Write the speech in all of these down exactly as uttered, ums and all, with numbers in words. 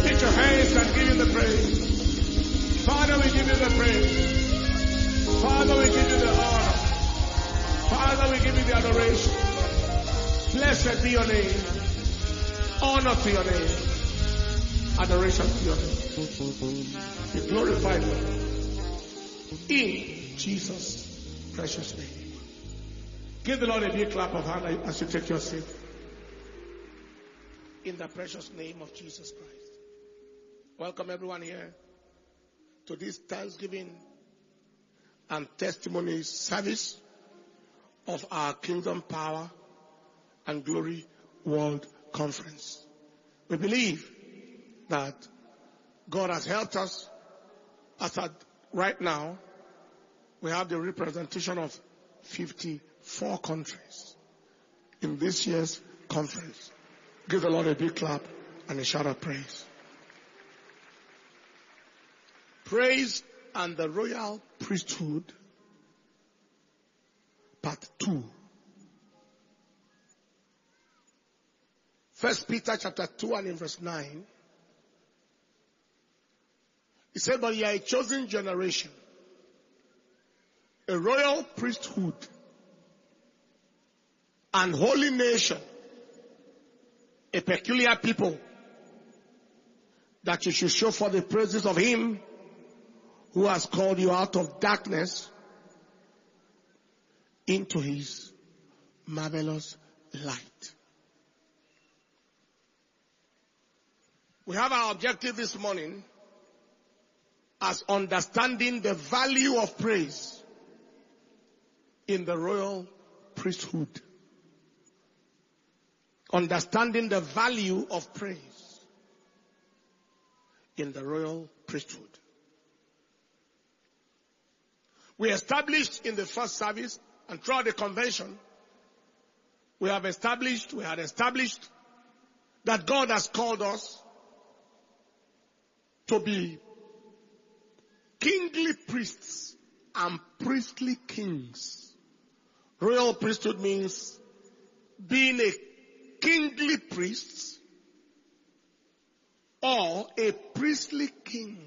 Lift your hands and give him the praise. Father, we give you the praise. Father, we give you the honor. Father, we give you the adoration. Blessed be your name. Honor to your name. Adoration to your name. Be glorified, Lord. In Jesus' precious name. Give the Lord a big clap of hand as you take your seat. In the precious name of Jesus Christ. Welcome everyone here to this Thanksgiving and testimony service of our Kingdom Power and Glory World Conference. We believe that God has helped us. As at right now, we have the representation of fifty-four countries in this year's conference. Give the Lord a big clap and a shout of praise. Praise and the royal priesthood, part two. First Peter chapter two and in verse nine. He said, but ye are a chosen generation, a royal priesthood, and holy nation, a peculiar people, that you should show for the praises of him who has called you out of darkness into his marvelous light. We have our objective this morning as understanding the value of praise in the royal priesthood. Understanding the value of praise in the royal priesthood. We established in the first service and throughout the convention, we have established, we had established that God has called us to be kingly priests and priestly kings. Royal priesthood means being a kingly priest or a priestly king.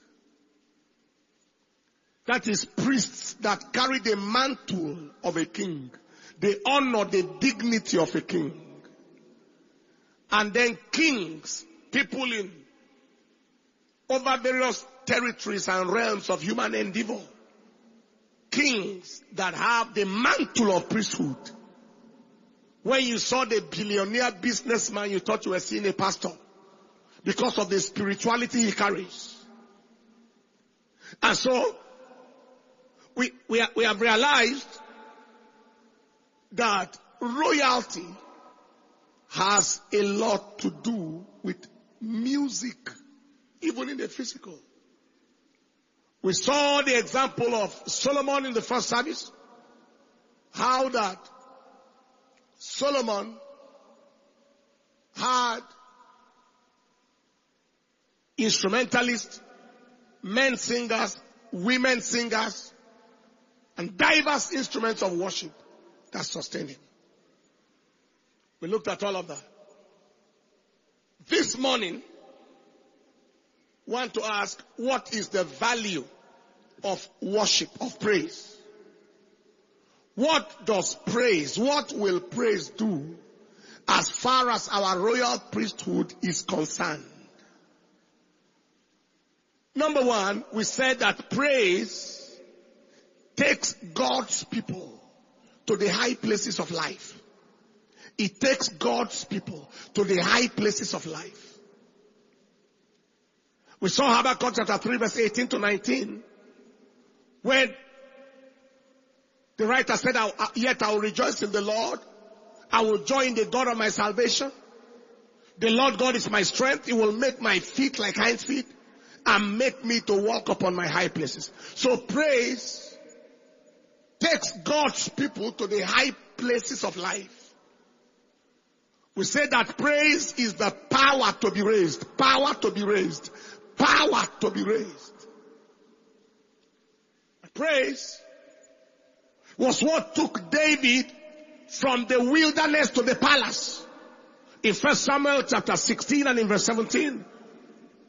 That is priests that carry the mantle of a king. They honor the dignity of a king. And then kings, people in over various territories and realms of human endeavor. Kings that have the mantle of priesthood. When you saw the billionaire businessman, you thought you were seeing a pastor because of the spirituality he carries. And so, we, we, are, we have realized that royalty has a lot to do with music, even in the physical. We saw the example of Solomon in the first service, how that Solomon had instrumentalists, men singers, women singers, and diverse instruments of worship that sustained him. We looked at all of that. This morning, want to ask, what is the value of worship, of praise? What does praise, what will praise do as far as our royal priesthood is concerned? Number one, we said that praise takes God's people to the high places of life. It takes God's people to the high places of life. We saw Habakkuk chapter three verse eighteen to nineteen, when the writer said, yet I will rejoice in the Lord. I will joy in the God of my salvation. The Lord God is my strength. He will make my feet like hinds feet and make me to walk upon my high places. So praise takes God's people to the high places of life. We say that praise is the power to be raised. Power to be raised. Power to be raised. Praise was what took David from the wilderness to the palace. In First Samuel chapter sixteen and in verse seventeen,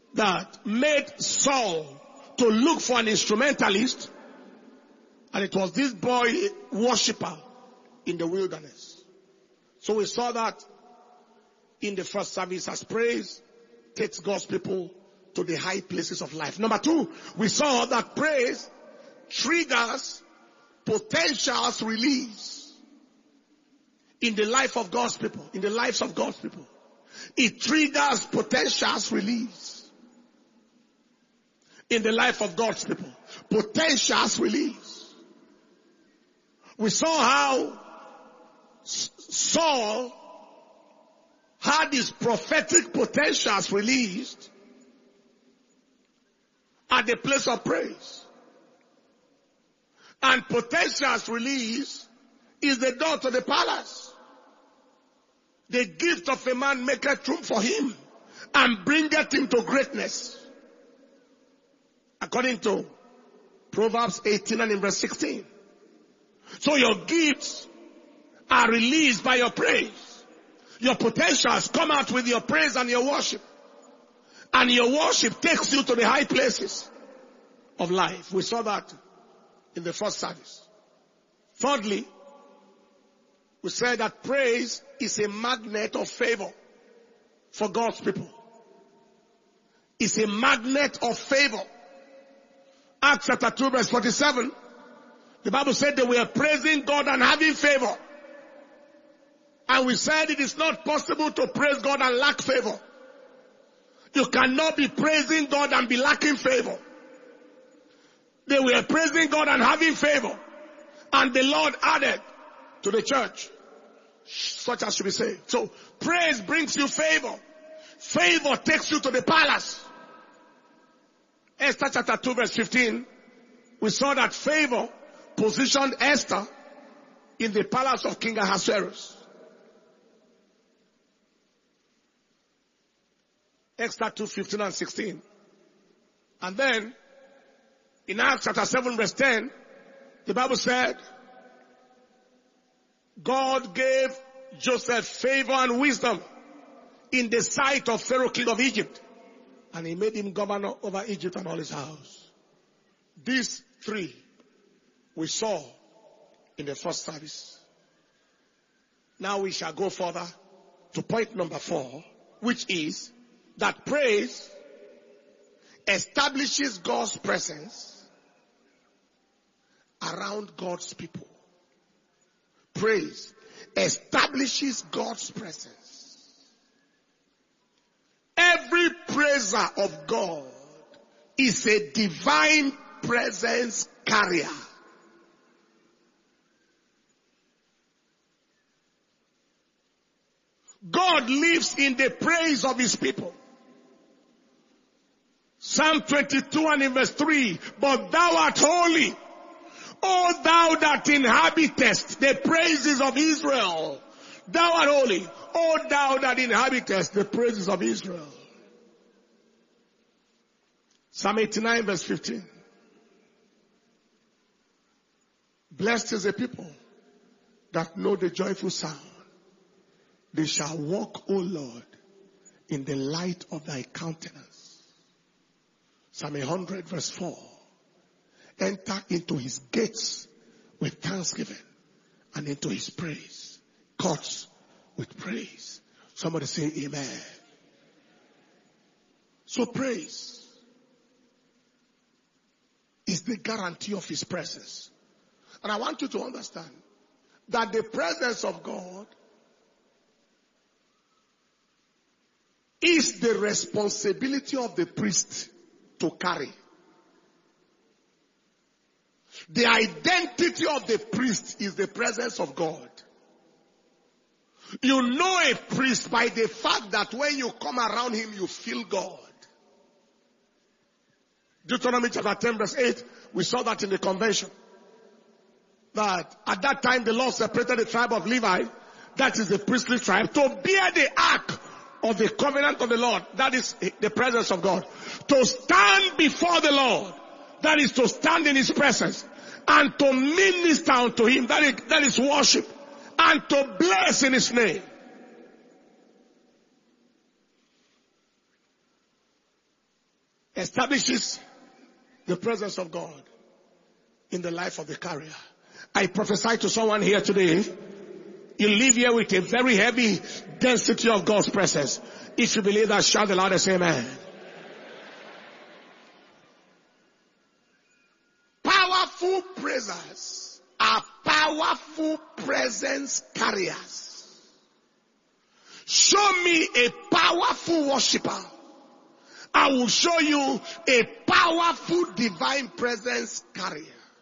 that made Saul to look for an instrumentalist, and it was this boy worshipper in the wilderness. So we saw that in the first service as praise takes God's people to the high places of life. Number two, we saw that praise triggers potentials release in the life of God's people, in the lives of God's people. It triggers potentials release in the life of God's people. Potentials release. We saw how Saul had his prophetic potentials released at the place of praise. And potentials released is the door to the palace. The gift of a man maketh room for him and bringeth him to greatness. According to Proverbs eighteen and in verse sixteen. So your gifts are released by your praise. Your potentials come out with your praise and your worship. And your worship takes you to the high places of life. We saw that in the first service. Thirdly, we said that praise is a magnet of favor for God's people. It's a magnet of favor. Acts chapter two verse forty-seven, the Bible said they were praising God and having favor. And we said it is not possible to praise God and lack favor. You cannot be praising God and be lacking favor. They were praising God and having favor. And the Lord added to the church such as should be saved. So praise brings you favor. Favor takes you to the palace. Esther chapter two verse fifteen, we saw that favor positioned Esther in the palace of King Ahasuerus. Esther two fifteen and sixteen. And then, in Acts chapter seven verse ten, the Bible said, God gave Joseph favor and wisdom in the sight of Pharaoh king of Egypt. And he made him governor over Egypt and all his house. These three we saw in the first service. Now we shall go further to point number four, which is that praise establishes God's presence around God's people. Praise establishes God's presence. Every praiser of God is a divine presence carrier. God lives in the praise of his people. Psalm twenty-two and in verse three, but thou art holy, O thou that inhabitest the praises of Israel. Thou art holy, O thou that inhabitest the praises of Israel. Psalm eighty-nine verse fifteen. Blessed is the people that know the joyful sound. They shall walk, O Lord, in the light of thy countenance. Psalm one hundred verse four. Enter into his gates with thanksgiving and into his praise. Courts with praise. Somebody say amen. So praise is the guarantee of his presence. And I want you to understand that the presence of God is the responsibility of the priest to carry. The identity of the priest is the presence of God. You know a priest by the fact that when you come around him, you feel God. Deuteronomy chapter ten verse eight, we saw that in the convention. That at that time the Lord separated the tribe of Levi, that is the priestly tribe, to bear the ark of the covenant of the Lord, that is the presence of God. To stand before the Lord, that is to stand in his presence. And to minister unto him, that is, that is worship. And to bless in his name. establishes the presence of God in the life of the carrier. I prophesy to someone here today, you live here with a very heavy density of God's presence. If you believe that, shout the loudest amen. Powerful praisers are powerful presence carriers. Show me a powerful worshiper, I will show you a powerful divine presence carrier.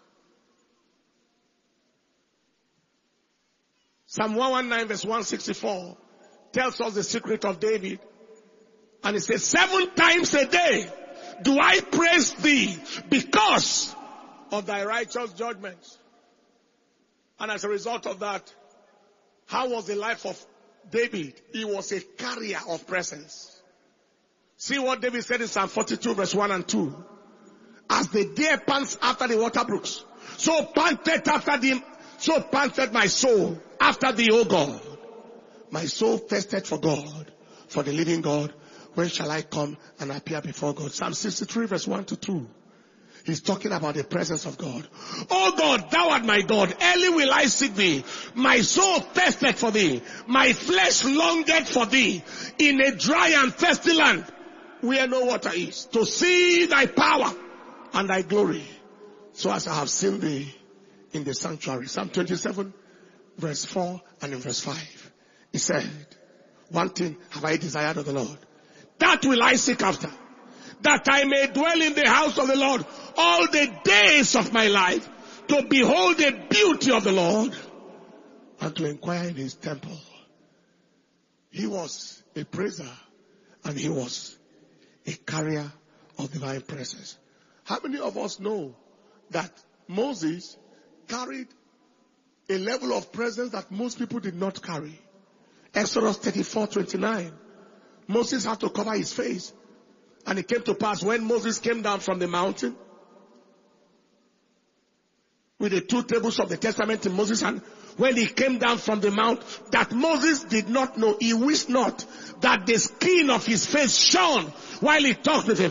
Psalm one nineteen verse one sixty-four tells us the secret of David. And it says, seven times a day do I praise thee because of thy righteous judgments. And as a result of that, how was the life of David? He was a carrier of presence. See what David said in Psalm forty-two verse one and two. As the deer pants after the water brooks, so panted after the, so panted my soul after thee, O God. My soul thirsted for God, for the living God. When shall I come and appear before God? Psalm sixty-three verse one to two. He's talking about the presence of God. Oh God, thou art my God. Early will I seek thee. My soul thirsted for thee. My flesh longed for thee in a dry and thirsty land where no water is, to see thy power and thy glory, so as I have seen thee in the sanctuary. Psalm twenty-seven verse four and in verse five. He said, one thing have I desired of the Lord, that will I seek after, that I may dwell in the house of the Lord all the days of my life, to behold the beauty of the Lord and to inquire in his temple. He was a praiser and he was a carrier of divine presence. How many of us know that Moses carried a level of presence that most people did not carry? Exodus thirty-four twenty-nine. Moses had to cover his face. And it came to pass when Moses came down from the mountain with the two tables of the testament in Moses' hand, when he came down from the mount, that Moses did not know, he wished not, that the skin of his face shone while he talked with him.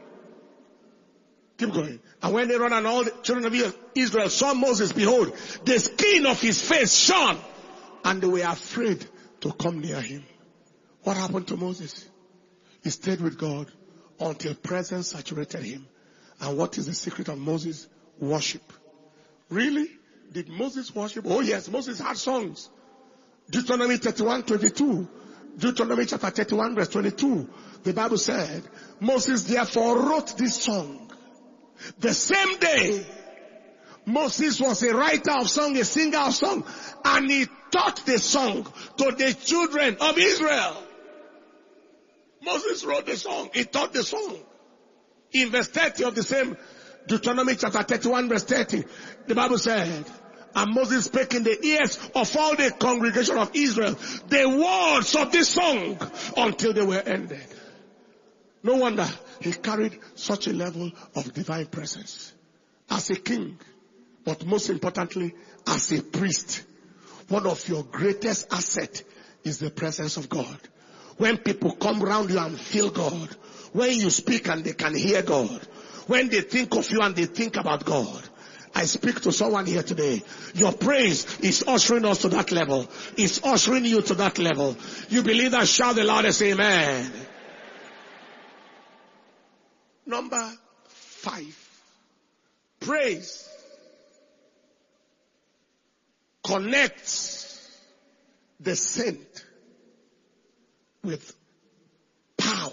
Keep going. And when Aaron and all the children of Israel saw Moses, behold, the skin of his face shone, and they were afraid to come near him. What happened to Moses? He stayed with God until presence saturated him. And what is the secret of Moses? Worship. Really? Did Moses worship? Oh yes, Moses had songs. Deuteronomy thirty-one twenty-two. Deuteronomy chapter thirty-one verse twenty-two. The Bible said, Moses therefore wrote this song. The same day, Moses was a writer of song, a singer of song, and he taught the song to the children of Israel. Moses wrote the song. He taught the song. In verse thirty of the same Deuteronomy chapter thirty-one verse thirty, the Bible said, and Moses spake in the ears of all the congregation of Israel the words of this song until they were ended. No wonder he carried such a level of divine presence. As a king, but most importantly, as a priest, one of your greatest assets is the presence of God. When people come around you and feel God, when you speak and they can hear God, when they think of you and they think about God. I speak to someone here today. Your praise is ushering us to that level. It's ushering you to that level. You believe that? Shout the loudest amen. Number five. Praise connects the saint with power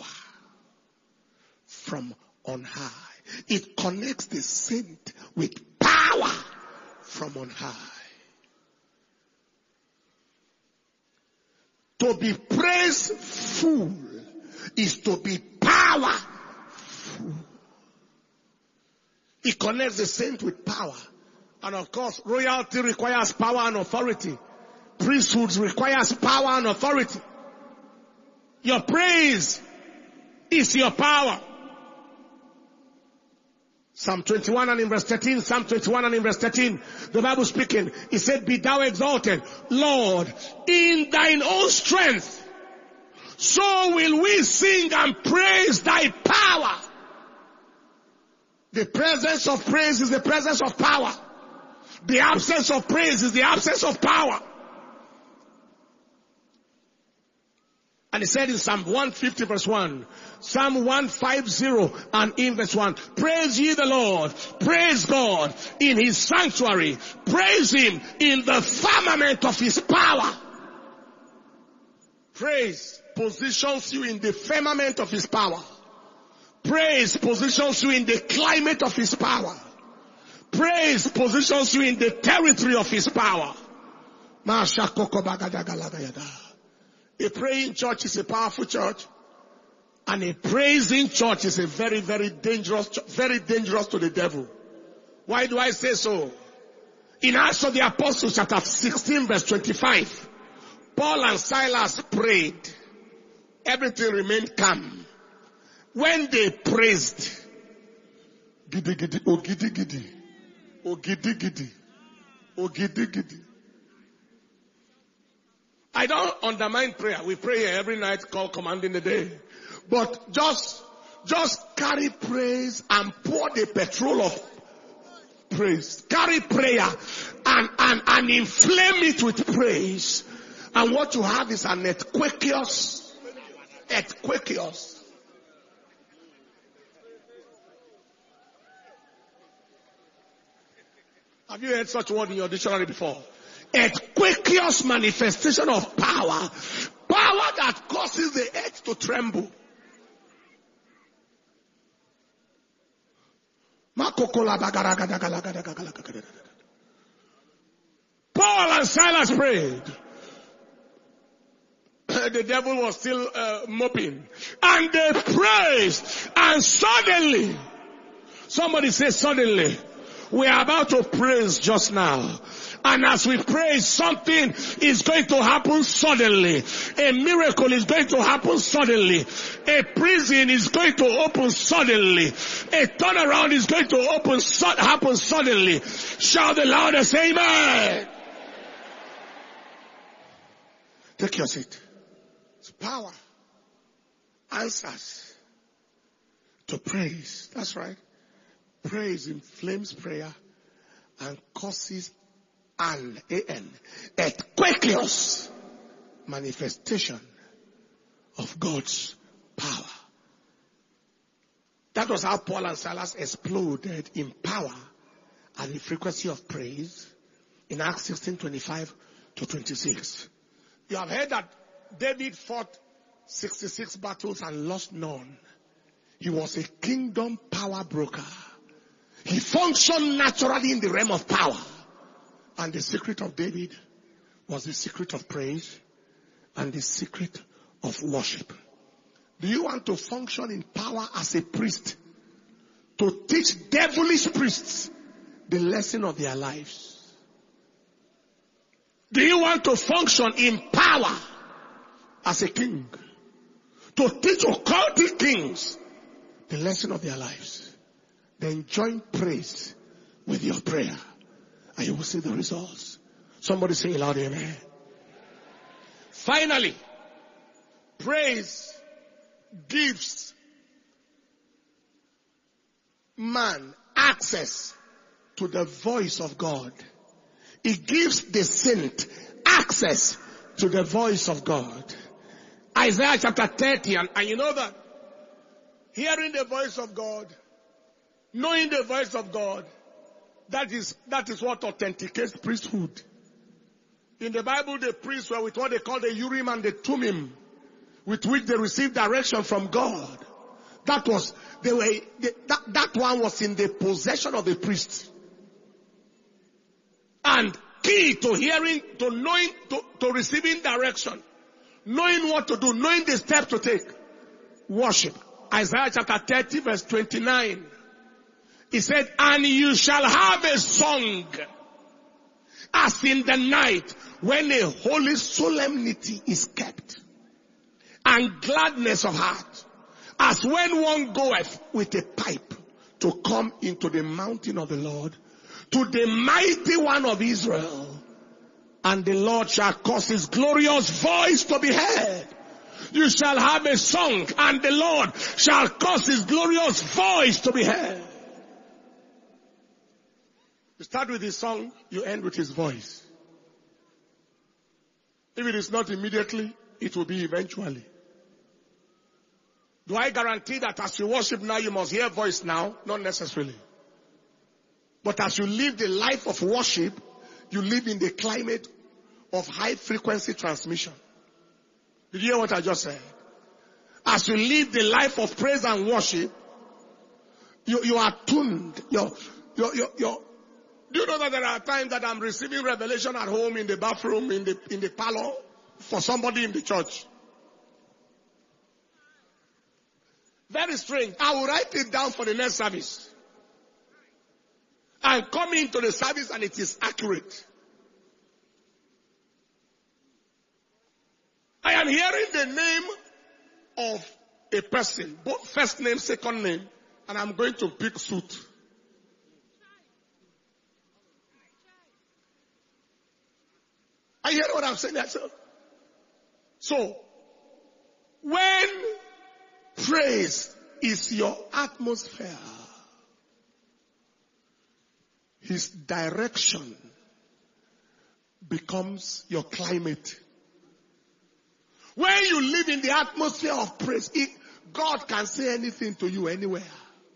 from on high. It connects the saint with power from on high. To be praiseful is to be powerful. It connects the saint with power. And of course, royalty requires power and authority. Priesthood requires power and authority. Your praise is your power. Psalm twenty-one and in verse thirteen, Psalm twenty-one and in verse thirteen, the Bible speaking, it said, be thou exalted, Lord, in thine own strength. So will we sing and praise thy power. The presence of praise is the presence of power. The absence of praise is the absence of power. And he said in Psalm one fifty verse one, Psalm one fifty and in verse one, praise ye the Lord, praise God in his sanctuary, praise him in the firmament of his power. Praise positions you in the firmament of his power. Praise positions you in the climate of his power. Praise positions you in the territory of his power. A praying church is a powerful church, and a praising church is a very, very dangerous, very dangerous to the devil. Why do I say so? In Acts of the Apostles chapter sixteen verse twenty-five, Paul and Silas prayed. Everything remained calm. When they praised, giddy giddy, oh giddy giddy, oh giddy giddy, oh giddy giddy. I don't undermine prayer. We pray here every night called Commanding the Day. But just, just carry praise and pour the petrol of praise. Carry prayer and, and, and inflame it with praise. And what you have is an earthquakeous, earthquakeous. Have you heard such a word in your dictionary before? Earthquakeous manifestation of power. Power that causes the earth to tremble. Paul and Silas prayed. The devil was still uh, moping. And they praised. And suddenly, somebody say suddenly, we are about to praise just now. And as we praise, something is going to happen suddenly. A miracle is going to happen suddenly. A prison is going to open suddenly. A turnaround is going to open, happen suddenly. Shout the loudest, amen. Take your seat. It's power. Answers to praise. That's right. Praise inflames prayer and causes an, A-N, earthquakeous manifestation of God's power. That was how Paul and Silas exploded in power at the frequency of praise in Acts sixteen twenty-five to twenty-six. You have heard that David fought sixty-six battles and lost none. He was a kingdom power broker. He functioned naturally in the realm of power. And the secret of David was the secret of praise and the secret of worship. Do you want to function in power as a priest? To teach devilish priests the lesson of their lives? Do you want to function in power as a king? To teach occultic kings the lesson of their lives? Then join praise with your prayer. And you will see the results. Somebody say loud amen. Finally, praise gives man access to the voice of God. It gives the saint access to the voice of God. Isaiah chapter thirty, and, and you know that hearing the voice of God, knowing the voice of God, That is, that is what authenticates priesthood. In the Bible, the priests were with what they call the Urim and the Thummim, with which they received direction from God. That was, they were, they, that, that one was in the possession of the priest. And key to hearing, to knowing, to, to receiving direction, knowing what to do, knowing the steps to take, worship. Isaiah chapter thirty verse twenty-nine. He said, and you shall have a song as in the night when a holy solemnity is kept, and gladness of heart as when one goeth with a pipe to come into the mountain of the Lord, to the mighty one of Israel, and the Lord shall cause his glorious voice to be heard. You shall have a song, and the Lord shall cause his glorious voice to be heard. You start with his song, you end with his voice. If it is not immediately, it will be eventually. Do I guarantee that as you worship now, you must hear voice now? Not necessarily. But as you live the life of worship, you live in the climate of high frequency transmission. Did you hear what I just said? As you live the life of praise and worship, you, you are tuned. You're, you're, you're, you're, do you know that there are times that I'm receiving revelation at home, in the bathroom, in the, in the parlor, for somebody in the church? Very strange. I will write it down for the next service. I'm coming to the service and it is accurate. I am hearing the name of a person, both first name, second name, and I'm going to pick suit. Are you hearing what I'm saying? So, when praise is your atmosphere, his direction becomes your climate. When you live in the atmosphere of praise, it, God can say anything to you anywhere.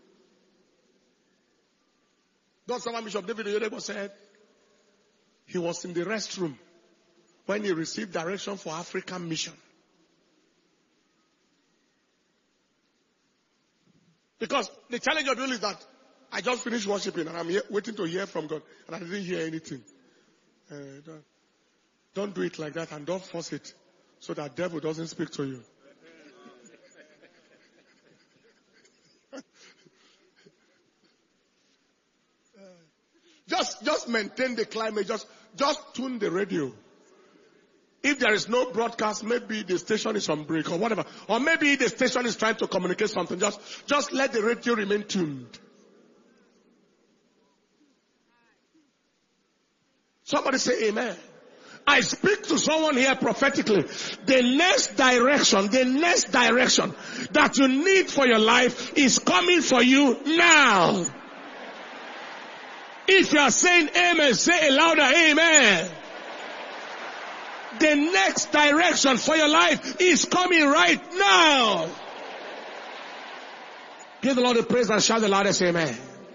Don't someone Bishop David Oyedepo said he was in the restroom when he received direction for African mission. Because the challenge of you is that I just finished worshiping and I'm here, waiting to hear from God, and I didn't hear anything. Uh, don't, don't do it like that, and don't force it so that devil doesn't speak to you. just, just maintain the climate. Just, just tune the radio. If there is no broadcast, maybe the station is on break or whatever. Or maybe the station is trying to communicate something. Just, just let the radio remain tuned. Somebody say amen. I speak to someone here prophetically. The next direction, the next direction that you need for your life is coming for you now. If you are saying amen, say a louder amen. The next direction for your life is coming right now. Give the Lord the praise and shout the loudest amen.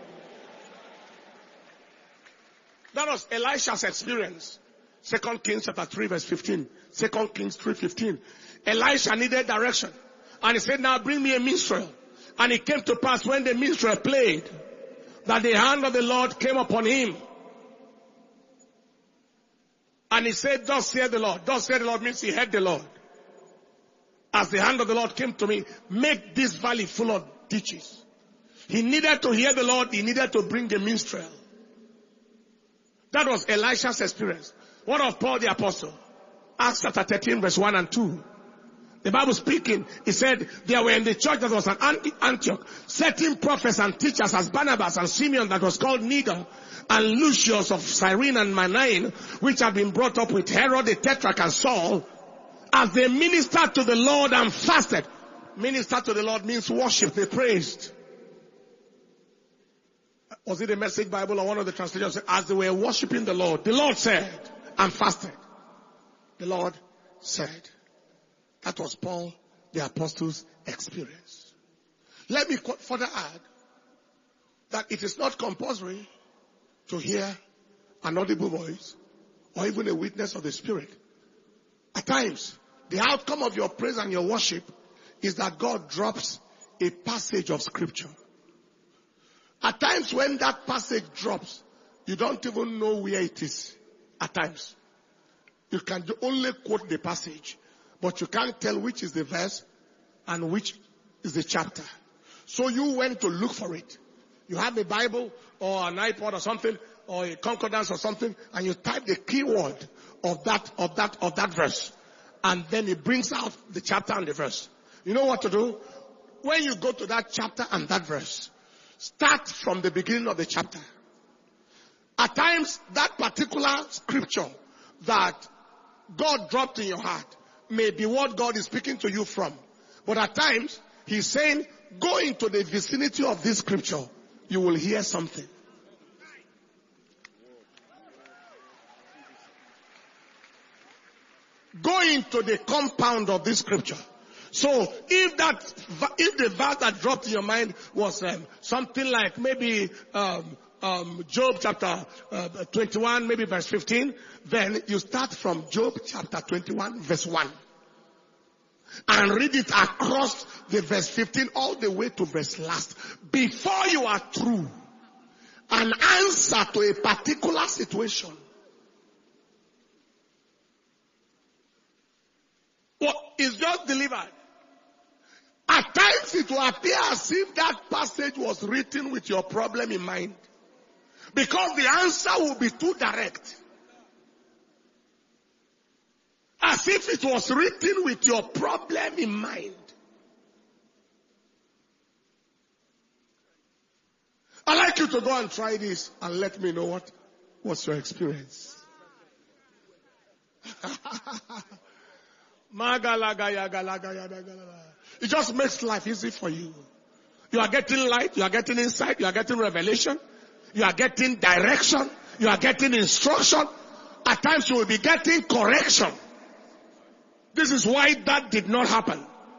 That was Elisha's experience. Second Kings chapter three verse fifteen. Second Kings three fifteen. Elisha needed direction. And he said, now bring me a minstrel. And it came to pass when the minstrel played, that the hand of the Lord came upon him. And he said, thus saith the Lord. Thus saith the Lord means he heard the Lord. As the hand of the Lord came to me, make this valley full of ditches. He needed to hear the Lord. He needed to bring a minstrel. That was Elisha's experience. What of Paul the apostle? Acts chapter thirteen verse one and two. The Bible speaking, he said, there were in the church that was at Antioch certain prophets and teachers as Barnabas and Simeon that was called Niger, and Lucius of Cyrene and Manaen, which had been brought up with Herod the Tetrarch and Saul, as they ministered to the Lord and fasted. Minister to the Lord means worship, they praised. Was it a Message Bible or one of the translations? As they were worshiping the Lord, the Lord said, and fasted. The Lord said. That was Paul the apostle's experience. Let me further add that it is not compulsory to hear an audible voice or even a witness of the Spirit. At times, the outcome of your praise and your worship is that God drops a passage of scripture. At times when that passage drops, you don't even know where it is. At times. You can only quote the passage, but you can't tell which is the verse and which is the chapter. So you went to look for it. You have a Bible or an iPod or something, or a concordance or something, and you type the keyword of that, of that, of that verse. And then it brings out the chapter and the verse. You know what to do? When you go to that chapter and that verse, start from the beginning of the chapter. At times, that particular scripture that God dropped in your heart may be what God is speaking to you from. But at times, He's saying, go into the vicinity of this scripture. You will hear something. go into the compound of this scripture. So if that, if the verse that dropped in your mind was um, something like maybe um, um, Job chapter uh, twenty-one, maybe verse fifteen, then you start from Job chapter twenty-one, verse one. And read it across the verse fifteen all the way to verse last. Before you are through, an answer to a particular situation. Well, it's just delivered. At times it will appear as if that passage was written with your problem in mind. Because the answer will be too direct. As if it was written with your problem in mind. I'd like you to go and try this and let me know what was your experience. It just makes life easy for you. You are getting light, you are getting insight, you are getting revelation, you are getting direction, you are getting instruction. At times you will be getting correction. This is why that did not happen.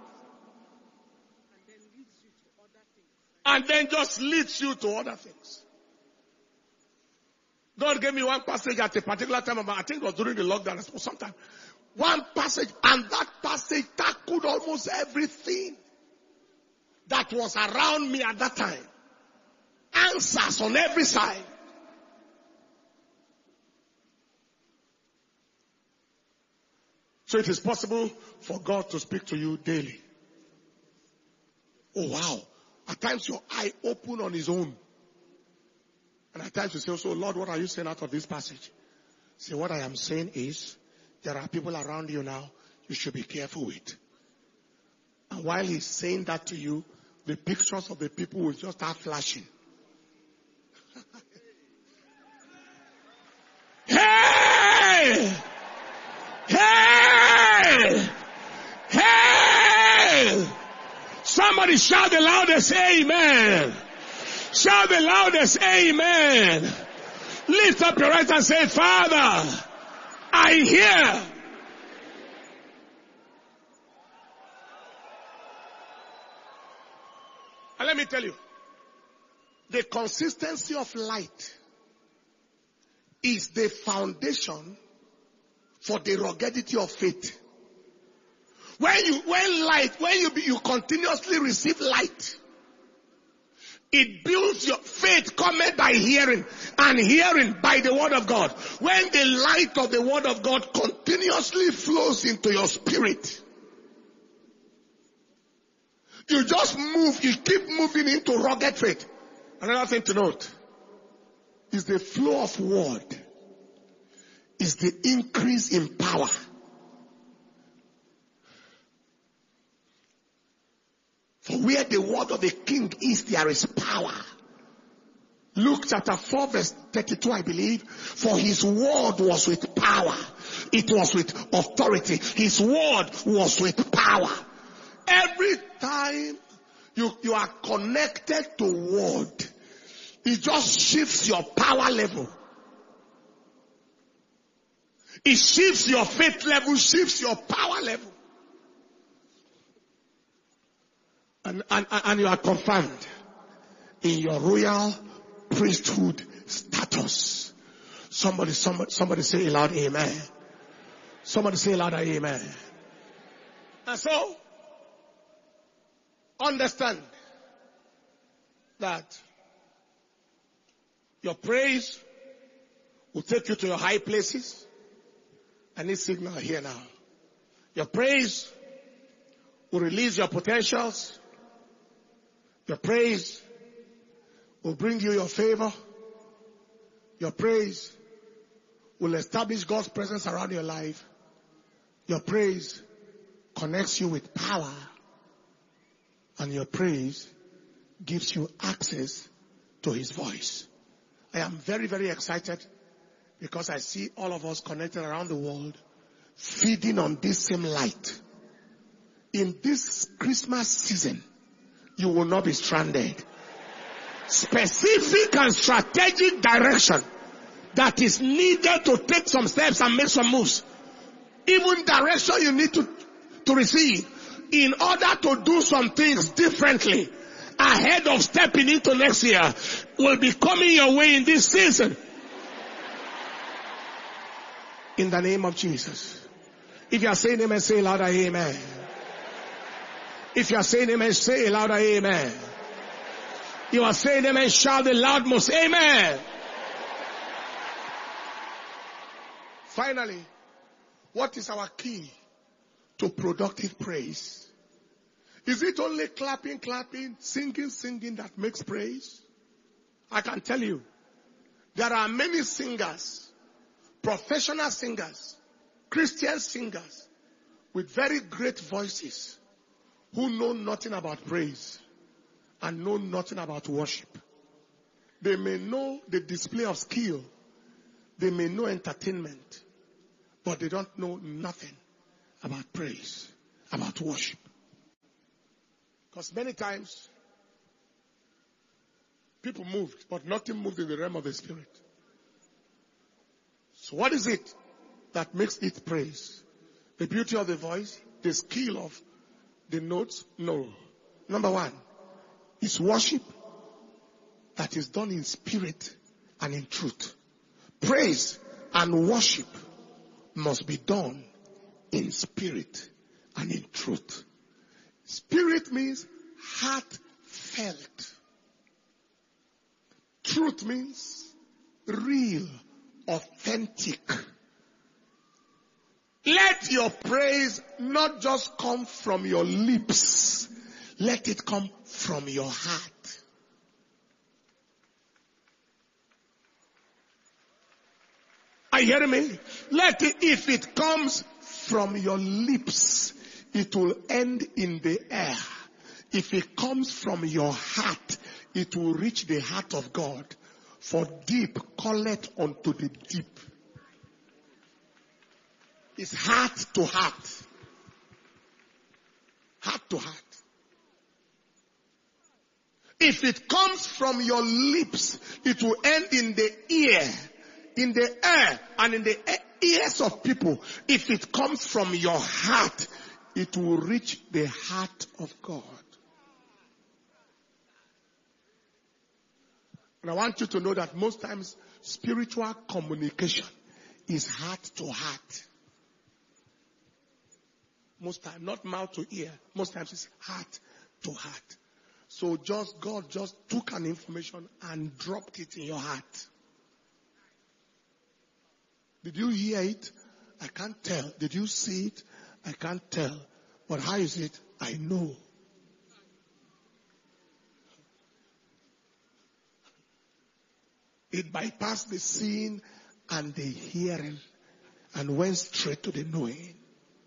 And then just leads you to other things. God gave me one passage at a particular time, about, I think it was during the lockdown or sometime. One passage, and that passage tackled almost everything that was around me at that time. Answers on every side. So it is possible for God to speak to you daily. Oh wow. At times your eye open on his own. And at times you say, so Lord, what are you saying out of this passage? Say, what I am saying is, there are people around you now you should be careful with. And while he's saying that to you, the pictures of the people will just start flashing. Hey! Hey! Hey! Somebody shout the loudest amen. Shout the loudest amen. Lift up your right and say, Father, I hear. And let me tell you, the consistency of light is the foundation for the ruggedity of faith. When you, when light, when you, be, you continuously receive light, it builds your faith, cometh by hearing, and hearing by the word of God. When the light of the word of God continuously flows into your spirit, you just move, you keep moving into rugged faith. Another thing to note is the flow of word is the increase in power. For where the word of the king is, there is power. Luke chapter four verse thirty-two, I believe. For his word was with power. It was with authority. His word was with power. Every time you, you are connected to word, it just shifts your power level. It shifts your faith level, shifts your power level. And, and, and you are confirmed in your royal priesthood status. Somebody, somebody, somebody say aloud, amen. Somebody say aloud, amen. And so, understand that your praise will take you to your high places. I need signal here now. Your praise will release your potentials. Your praise will bring you your favor. Your praise will establish God's presence around your life. Your praise connects you with power. And your praise gives you access to his voice. I am very, very excited because I see all of us connected around the world feeding on this same light. In this Christmas season, you will not be stranded. Specific and strategic direction that is needed to take some steps and make some moves even direction you need to, to receive in order to do some things differently ahead of stepping into next year will be coming your way in this season. In the name of Jesus. If you are saying amen, say louder amen. If you are saying amen, say louder amen. You are saying amen, shout the loudmost amen. Finally, what is our key to productive praise? Is it only clapping, clapping, singing, singing that makes praise? I can tell you, there are many singers, professional singers, Christian singers with very great voices who know nothing about praise and know nothing about worship. They may know the display of skill. They may know entertainment, but they don't know nothing about praise, about worship. Because many times, people moved, but nothing moved in the realm of the Spirit. So what is it that makes it praise? The beauty of the voice, the skill of the notes? No. Number one, it's worship that is done in spirit and in truth. Praise and worship must be done in spirit and in truth. Spirit means heartfelt. Truth means real, authentic. Let your praise not just come from your lips. Let it come from your heart. Are you hearing me? Let it, if it comes from your lips, it will end in the air. If it comes from your heart, it will reach the heart of God. For deep calleth unto the deep. It's heart to heart. Heart to heart. If it comes from your lips, it will end in the ear, in the air, and in the ears of people. If it comes from your heart, it will reach the heart of God. And I want you to know that most times spiritual communication is heart to heart. Most times, not mouth to ear. Most times it's heart to heart. So just God just took an information and dropped it in your heart. Did you hear it? I can't tell. Did you see it? I can't tell. But how is it? I know. It bypassed the seeing and the hearing and went straight to the knowing.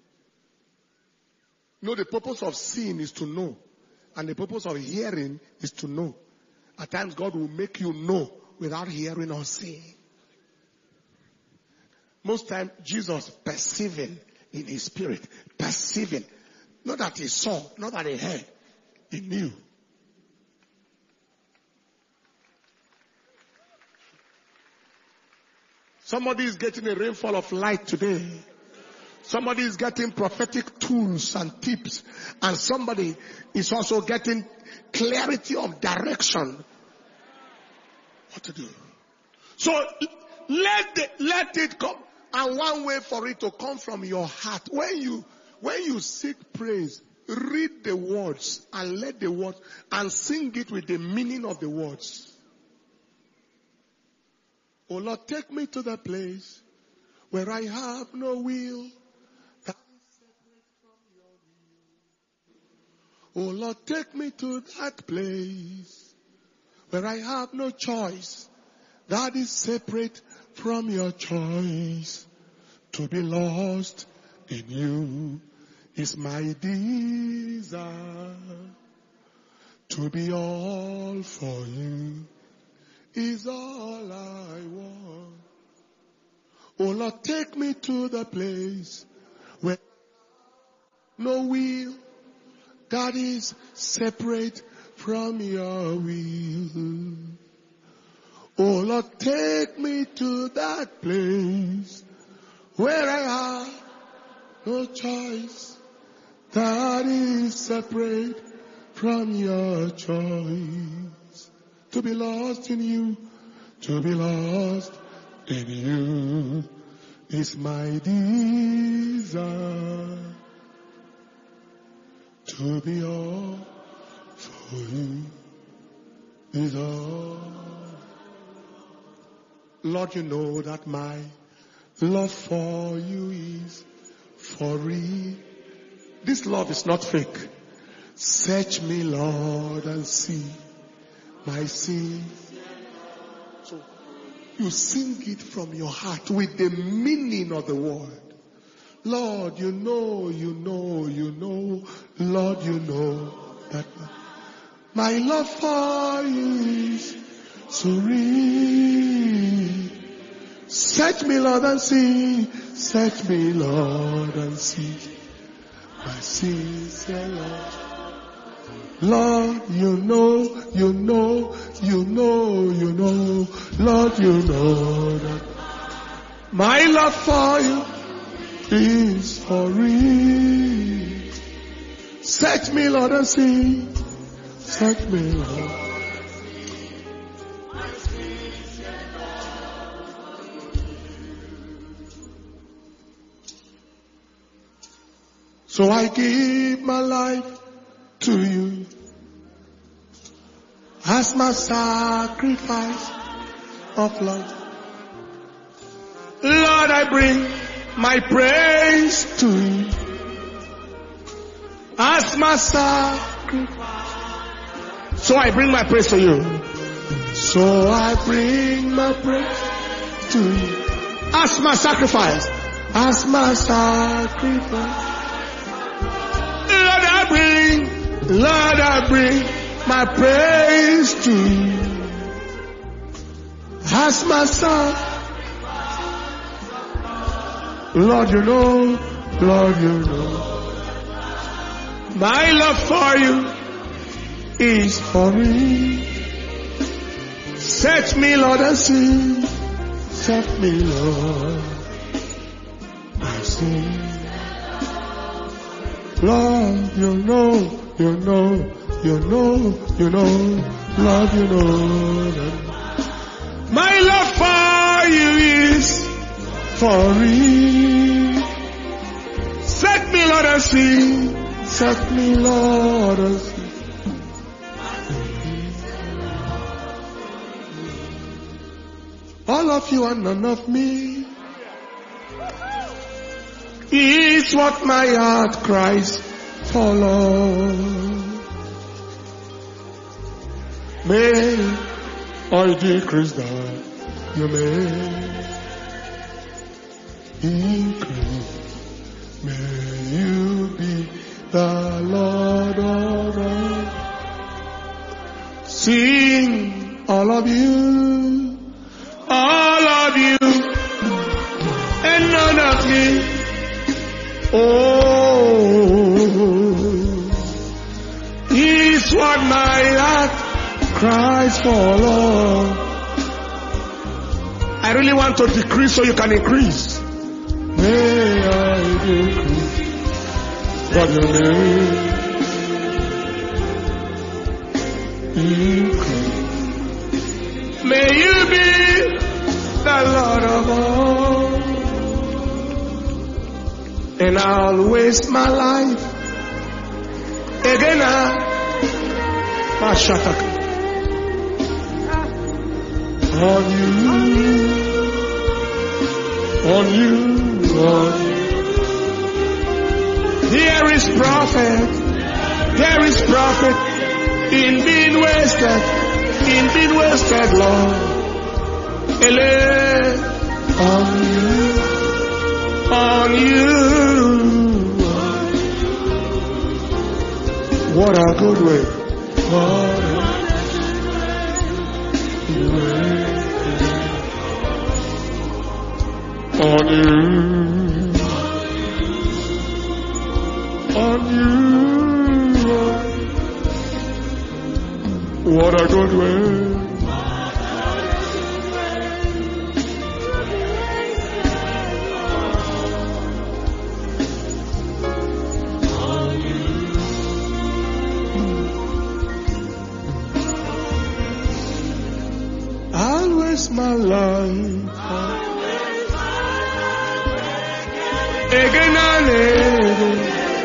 No, the purpose of seeing is to know. And the purpose of hearing is to know. At times God will make you know without hearing or seeing. Most times Jesus perceiving in his spirit. Perceiving. Not that he saw, not that he heard. He knew. Somebody is getting a rainfall of light today. Somebody is getting prophetic tools and tips. And somebody is also getting clarity of direction. What to do. So let the, let it come. And one way for it to come from your heart. When you, when you seek praise, read the words and let the words and sing it with the meaning of the words. Oh Lord, take me to the place where I have no will. That is separate from your will. Oh Lord, take me to that place where I have no choice. That is separate from your choice. To be lost in you is my desire. To be all for you is all I want. Oh Lord, take me to the place where no will, that is separate from your will. Oh Lord, take me to that place where I have No choice that is separate from your choice. To be lost in you, to be lost in you is my desire. To be all for you is all. Lord, you know that my love for you is for real. This love is not fake. Search me, Lord, and see my sin. So you sing it from your heart with the meaning of the word. Lord, you know, you know, you know. Lord, you know that my love for you is so real. Search me, Lord, and see. Search me, Lord, and see my sincere love. Lord, you know, you know, you know, you know. Lord, you know that my love for you is for real. Search me, Lord, and see. Search me, Lord. So I give my life to you as my sacrifice of love. Lord, I bring my praise to you as my sacrifice. So I bring my praise to you. So I bring my praise to you as my sacrifice. As my sacrifice. Lord, I bring, Lord, I bring my praise to you as my sacrifice. Lord, you know, Lord, you know. My love for you is for me. Search me, Lord, and see. Search me, Lord, I see. Lord, you know, you know, you know, you know. Lord, you know that my love for you is for real. Set me, Lord, and see. Set me, Lord, and see. All of you and none of me is what my heart cries for, Lord. May I decrease that you may increase. May you be the Lord of all. Sing, all of you, all of you, and none of me. Oh, is what my heart cries for, Lord. I really want to decrease so you can increase. May I decrease, but you may increase. May you be the Lord of all. And I'll waste my life again. Mashataka on you, on you, on you. There is profit, there is profit in being wasted, in being wasted, Lord. Ele on you, on you. What a good way. What a good way. On you. On you. What a good way. waste my life again and again.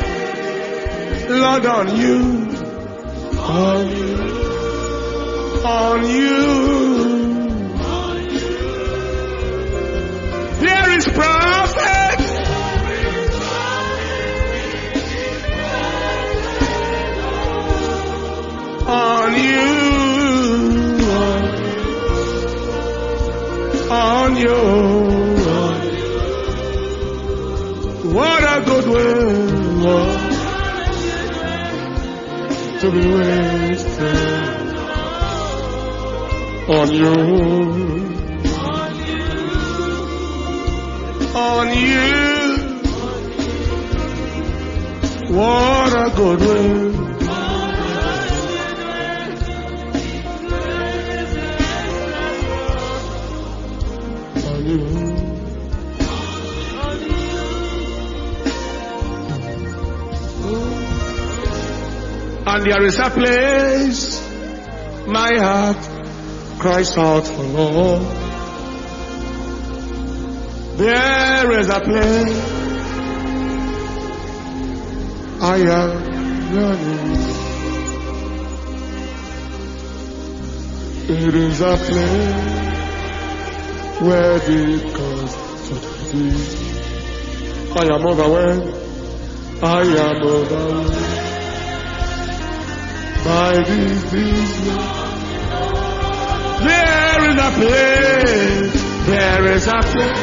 Lord, on you, on you, on you. There is prophet. On you, on you, what a good way, Lord, to be wasted on you, on you, what a good way. And there is a place my heart cries out for Lord. There is a place I am running. It is a place where deep goes to deep. I am overwhelmed. I am overwhelmed by this vision. There is a place, there is a place.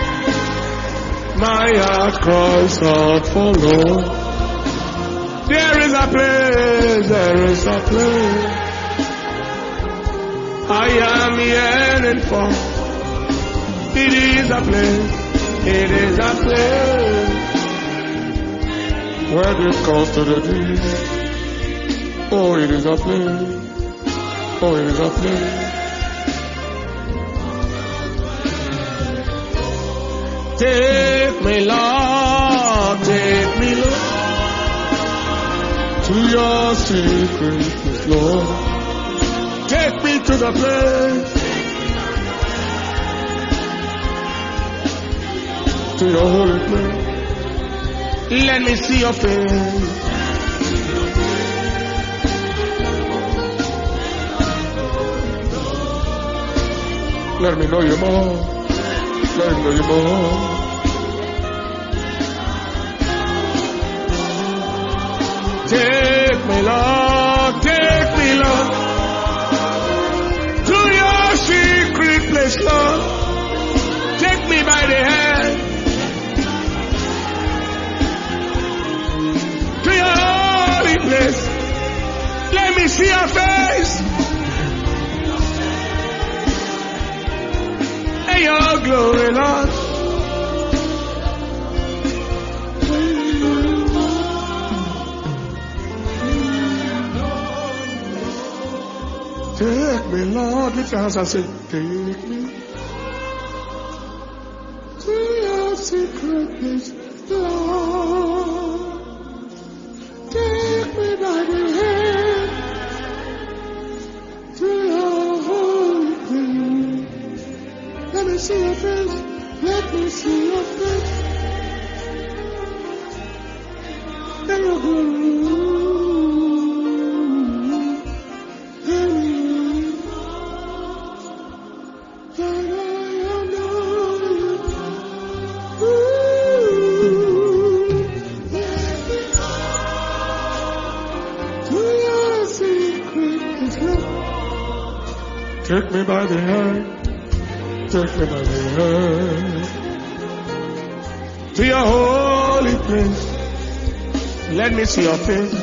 My heart cries out for Lord. There is a place, there is a place. I am yearning for. It is a place, it is a place where this goes to the deep. Oh, it is a place. Oh, it is a place. Take me, Lord, take me, Lord, to your secret place, Lord. Take me to the place, to your holy place. Let me see your face. Let me know you more. Let me know you more. Take me, Lord, take me, Lord, to your secret place, Lord. Take me by the hand to your holy place. Let me see your face. Your glory, Lord. Take me, Lord. Lift your hands and say, take me to your secret place, Lord. Take me by the hand to your holy place. Let me see your face. Let me see your face. Let me go. Let me that I am know you. Ooh, let me to your secret place. Take me by the hand. Take me by the hand to your holy place. Let me see your face.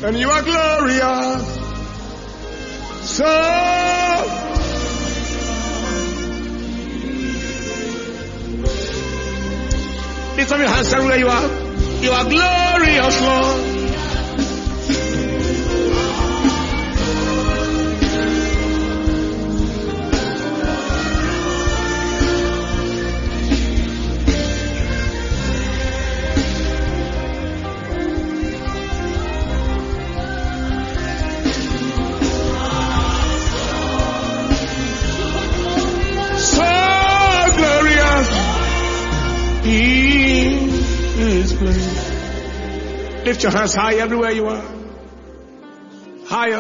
And you are glorious. So lift up your hands everywhere you are. You are glorious, Lord. Lift your hands high everywhere you are. Higher.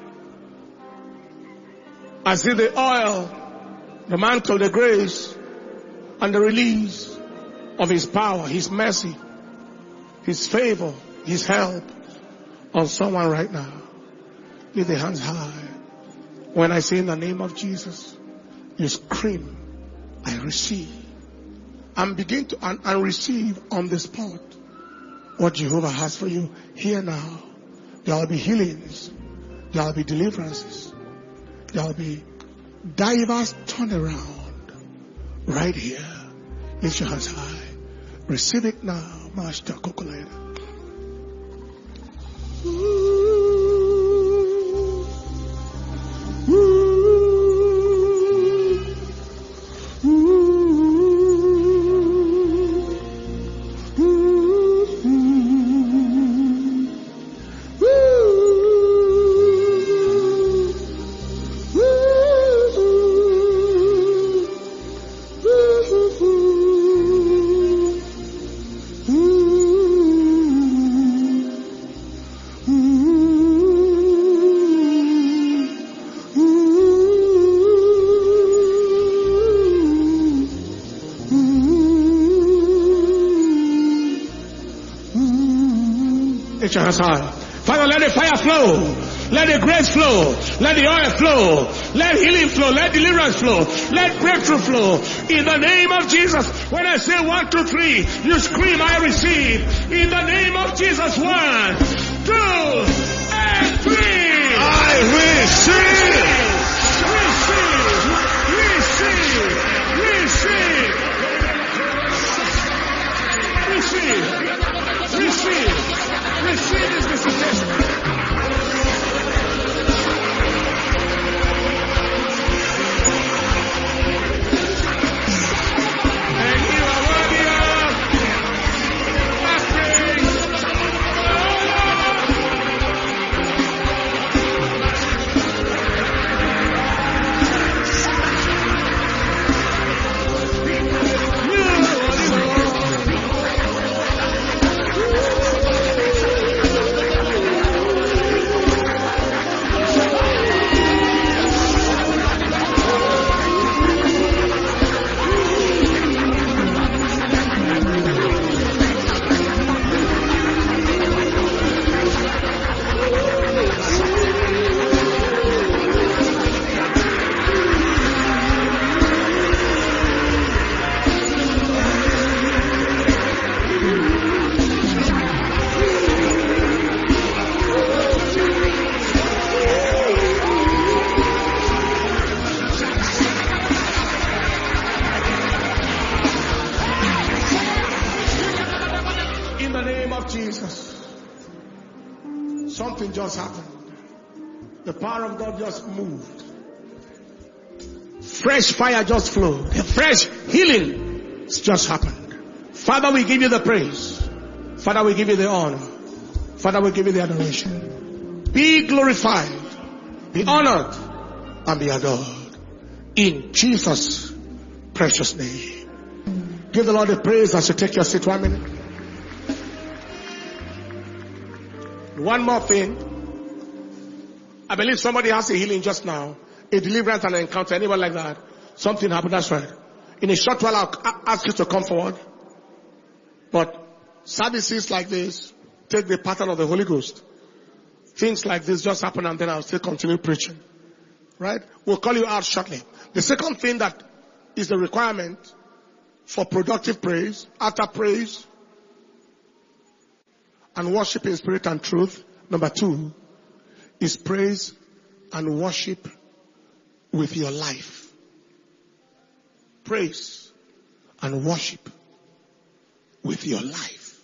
I see the oil, the mantle, the grace, and the release of His power, His mercy, His favor, His help on someone right now. Lift the hands high. When I say in the name of Jesus, you scream, I receive. And begin to and, and receive on the spot what Jehovah has for you here now. There will be healings. There will be deliverances. There will be diverse turnaround right here. Lift your hands high. Receive it now, Master Kokoleda. Father, let the fire flow. Let the grace flow. Let the oil flow. Let healing flow. Let deliverance flow. Let breakthrough flow. In the name of Jesus. When I say one, two, three, you scream, I receive. In the name of Jesus. One, two, and three. I receive. Receive. Receive. Receive. Receive. Receive this visitation. And you are worthy of my praise. Just happened. The power of God just moved. Fresh fire just flowed. A fresh healing just happened. Father, we give you the praise. Father, we give you the honor. Father, we give you the adoration. Be glorified, be honored, and be adored. In Jesus' precious name. Give the Lord the praise as you take your seat one minute. One more thing. I believe somebody has a healing just now. A deliverance and an encounter. Anyone like that? Something happened. That's right. In a short while, I'll ask you to come forward. But services like this take the pattern of the Holy Ghost. Things like this just happen and then I'll still continue preaching. Right? We'll call you out shortly. The second thing that is the requirement for productive praise, after praise, and worship in spirit and truth, Number two is praise and worship with your life. Praise and worship with your life.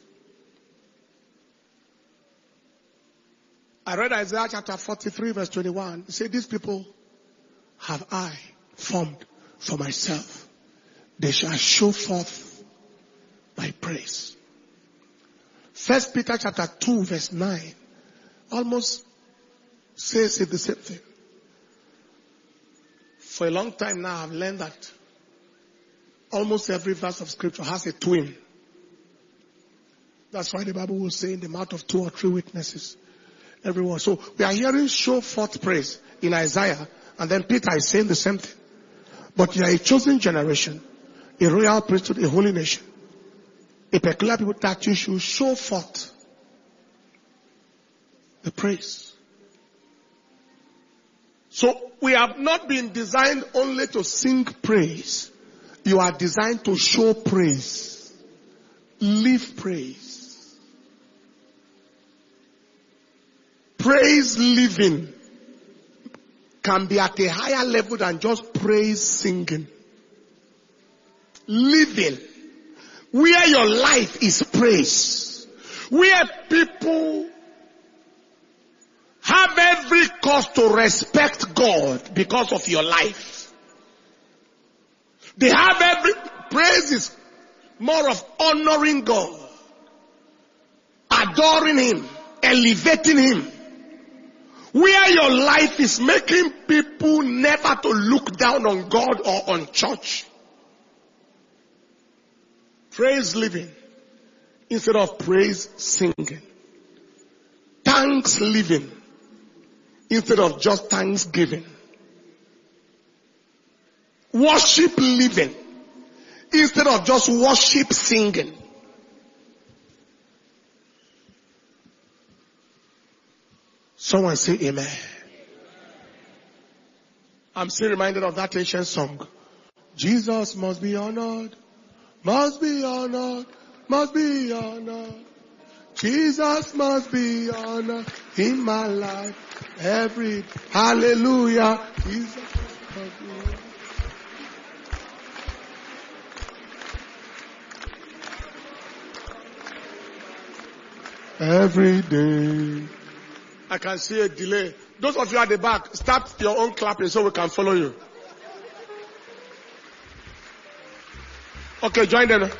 I read Isaiah chapter forty-three verse twenty-one. It said, these people have I formed for myself. They shall show forth my praise. First Peter chapter two verse nine almost says it the same thing. For a long time now I've learned that almost every verse of scripture has a twin. That's why the Bible will say in the mouth of two or three witnesses, everyone. So we are hearing show forth praise in Isaiah, and then Peter is saying the same thing. But you are a chosen generation, a royal priesthood, a holy nation, a peculiar people that you should show forth the praise. So we have not been designed only to sing praise. You are designed to show praise. Live praise. Praise living can be at a higher level than just praise singing. Living, where your life is praise, where people have every cause to respect God because of your life. They have every, praise is more of honoring God, adoring Him, elevating Him. Where your life is making people never to look down on God or on church. Praise living instead of praise singing. Thanks living instead of just thanksgiving. Worship living instead of just worship singing. Someone say amen. I'm still reminded of that ancient song. Jesus must be honored, must be honored, must be honored. Jesus must be honored in my life. Every hallelujah. Jesus must be honored. Every day. I can see a delay. Those of you at the back, start your own clapping so we can follow you. Okay, join them.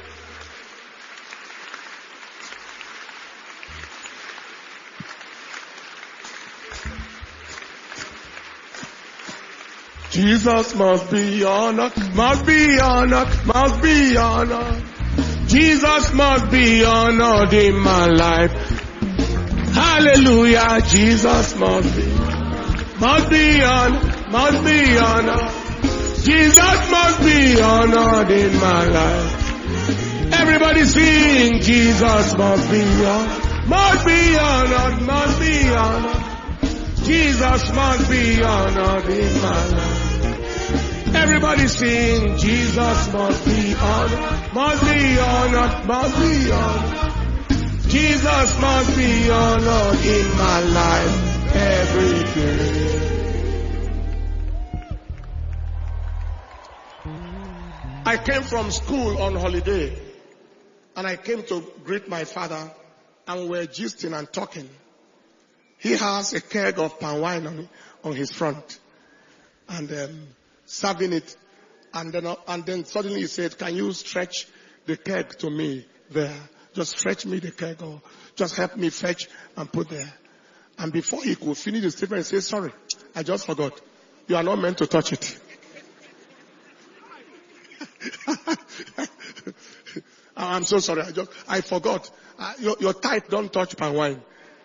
Jesus must be honored, must be honored, must be honored. Jesus must be honored in my life. Hallelujah, Jesus must be, must be honored, must be honored. Jesus must be honored in my life. Everybody sing, Jesus must be honored, must be honored, must be honored. Jesus must be honored in my life. Everybody sing, Jesus must be honored, must be honored, must be honored. Jesus must be honored in my life every day. I came from school on holiday and I came to greet my father and we were gisting and talking. He has a keg of palm wine on, on his front and um, serving it, and then, and then suddenly he said, can you stretch the keg to me there? Just stretch me the keg or just help me fetch and put there. And before he could finish the statement, he said, sorry, I just forgot. You are not meant to touch it. I'm so sorry. I just, I forgot. Uh, your, your type don't touch palm wine.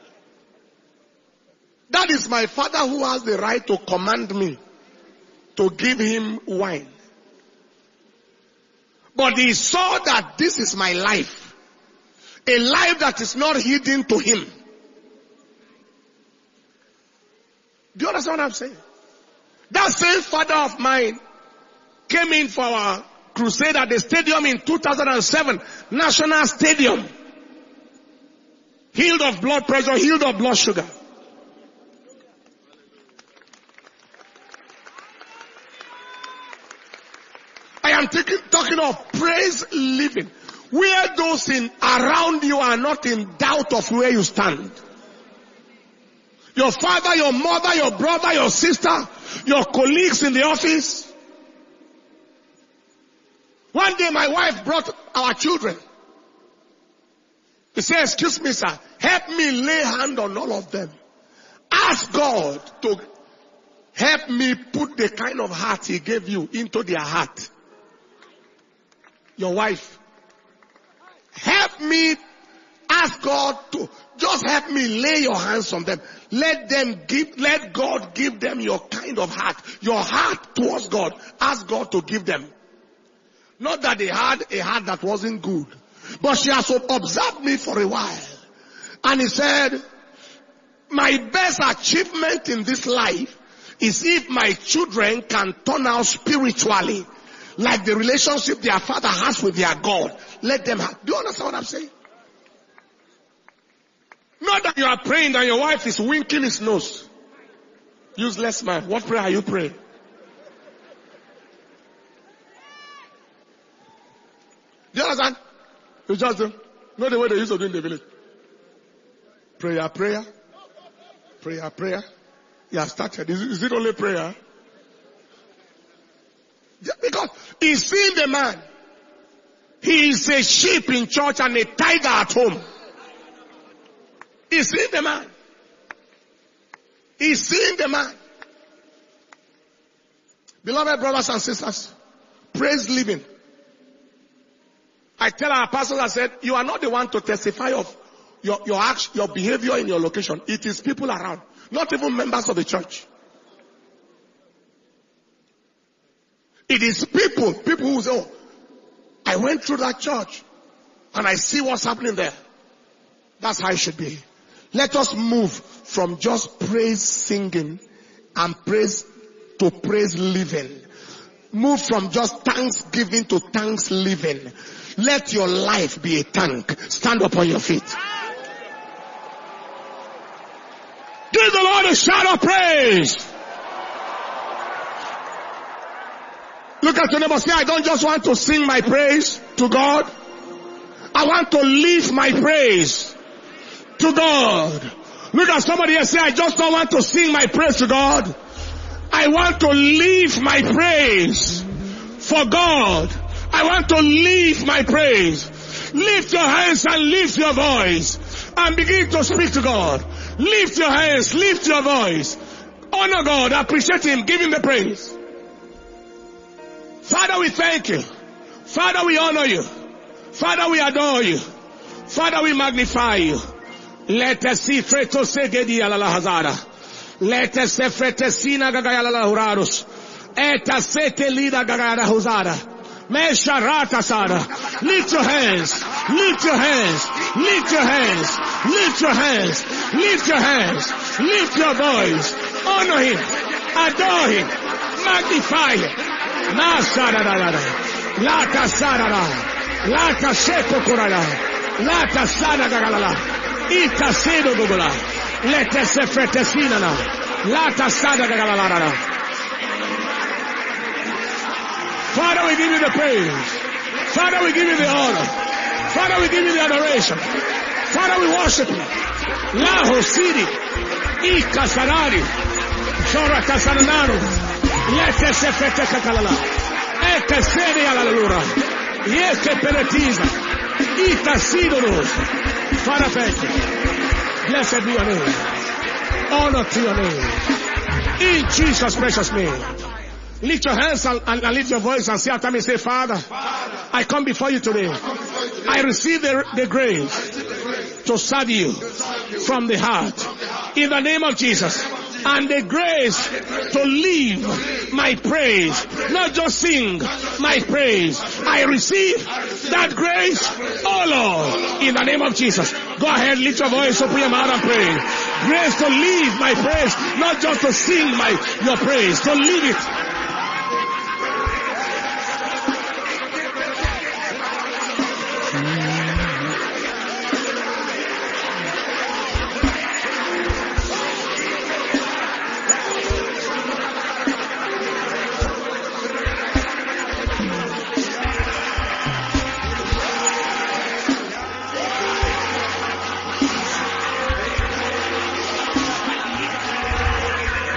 That is my father who has the right to command me to give him wine. But he saw that this is my life. A life that is not hidden to him. Do you understand what I'm saying? That same father of mine came in for our crusade at the stadium in two thousand seven, National Stadium. healed of blood pressure, healed of blood sugar. I am taking, talking of praise living, where those in around you are not in doubt of where you stand. Your father, your mother, your brother, your sister, your colleagues in the office. One day my wife brought our children. He said, excuse me, sir, help me lay hand on all of them. Ask God to help me put the kind of heart He gave you into their heart. Your wife. Help me, ask God to just help me lay your hands on them. Let them give, let God give them your kind of heart. Your heart towards God. Ask God to give them. Not that they had a heart that wasn't good. But she has observed me for a while. And he said, my best achievement in this life is if my children can turn out spiritually like the relationship their father has with their God. Let them have. Do you understand what I'm saying? Not that you are praying and your wife is winking his nose. Useless man. What prayer are you praying? Do you understand? You just do. Not the way they used to do in the village. Prayer, prayer. Prayer, prayer. You have started. Is, is it only prayer? Yeah, because he's seeing the man. He is a sheep in church and a tiger at home. He's seeing the man. He's seeing the man. Beloved brothers and sisters, praise living. I tell our pastors, I said, you are not the one to testify of your, your action, your behavior in your location. It is people around. Not even members of the church. It is people, people who say, oh, I went through that church and I see what's happening there. That's how it should be. Let us move from just praise singing and praise to praise living. Move from just thanksgiving to thanks living. Let your life be a thank. Stand up on your feet. Give the Lord a shout of praise. Look at your neighbor. Say, I don't just want to sing my praise to God. I want to live my praise to God. Look at somebody and say, I just don't want to sing my praise to God. I want to live my praise for God. I want to live my praise. Lift your hands and lift your voice and begin to speak to God. Lift your hands, lift your voice. Honor God, appreciate Him, give Him the praise. Father, we thank You. Father, we honor You. Father, we adore You. Father, we magnify You. Let us see freto segedi ala la hazara. Let us se fretesina gagaya la hurarus. Eta sete lida gagaya huzara. Mesharata Sara. Lift your hands. Lift your hands. Lift your hands. Lift your hands. Lift your hands. Lift your voice. Honor Him. Adore Him. Magnify Him. Nasarada. Lata Sarada. Lata Shepo Kurada. Lata Sada Gagalala. Ita Sedo Gugula. Let us se fretesina. Lata Sada Gagalala. Father, we give You the praise. Father, we give You the honor. Father, we give You the adoration. Father, we worship You. Laho Sidi. Ika Sarari. Shora Kasananaru. Lete Sefete Kakalala. Eke Sedi Alalura. Yeke Peretiza. Ita Sidoros. Father, thank You. Blessed be Your name. Honor to Your name. In Jesus' precious name. Lift your hands and, and, and lift your voice and say after me, say, Father, Father, I come before You today. I receive the, the grace to serve You from the heart. In the name of Jesus. And the grace to live my praise. Not just sing my praise. I receive that grace, oh Lord, in the name of Jesus. Go ahead, lift your voice, open your mouth and pray. Grace to live my praise. Not just to sing my your praise. To live it.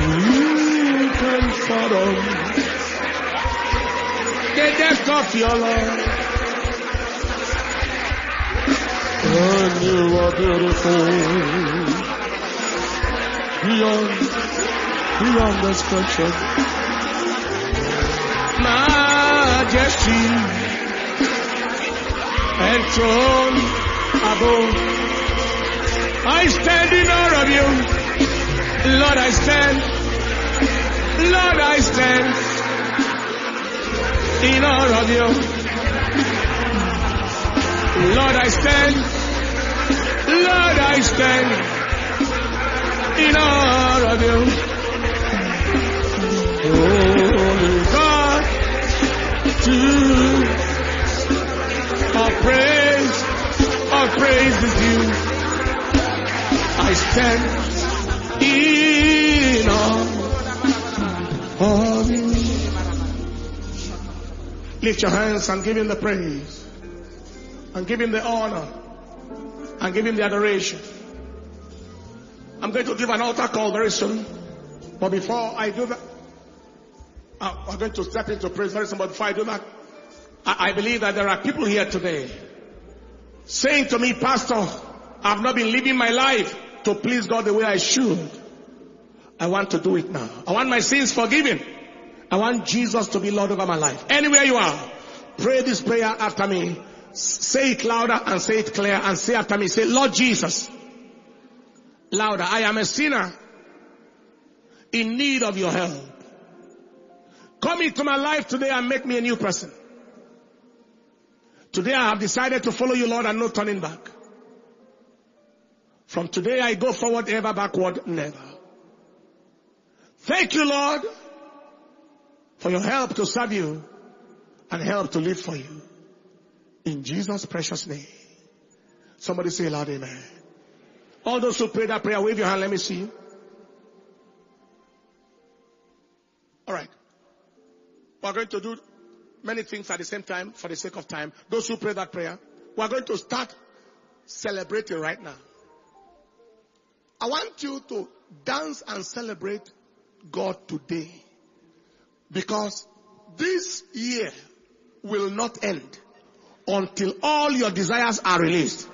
You can fathom the depth of your love. And you are beautiful beyond, beyond description. Majesty and throne above. I stand in awe of you. Lord, I stand. Lord, I stand in awe of you. Lord, I stand. Lord, I stand in awe of you. Holy God, to our praise, our praise is due. I stand in awe of you. Lift your hands and give him the praise, and give him the honor, and give him the adoration. I'm going to give an altar call very soon, but before I do that, I'm going to step into praise very soon. But before I do that, I believe that there are people here today saying to me, Pastor, I've not been living my life to please God the way I should. I want to do it now. I want my sins forgiven. I want Jesus to be Lord over my life. Anywhere you are, pray this prayer after me. Say it louder and say it clear, and say after me, say, Lord Jesus, louder, I am a sinner in need of your help. Come into my life today and make me a new person. Today I have decided to follow you, Lord, and no turning back. From today I go forward, ever backward, never. Thank you, Lord, for your help to serve you and help to live for you. In Jesus' precious name. Somebody say loud amen. All those who pray that prayer, wave your hand, let me see you. Alright. We're going to do many things at the same time for the sake of time. Those who pray that prayer, we're going to start celebrating right now. I want you to dance and celebrate God today, because this year will not end until all your desires are released.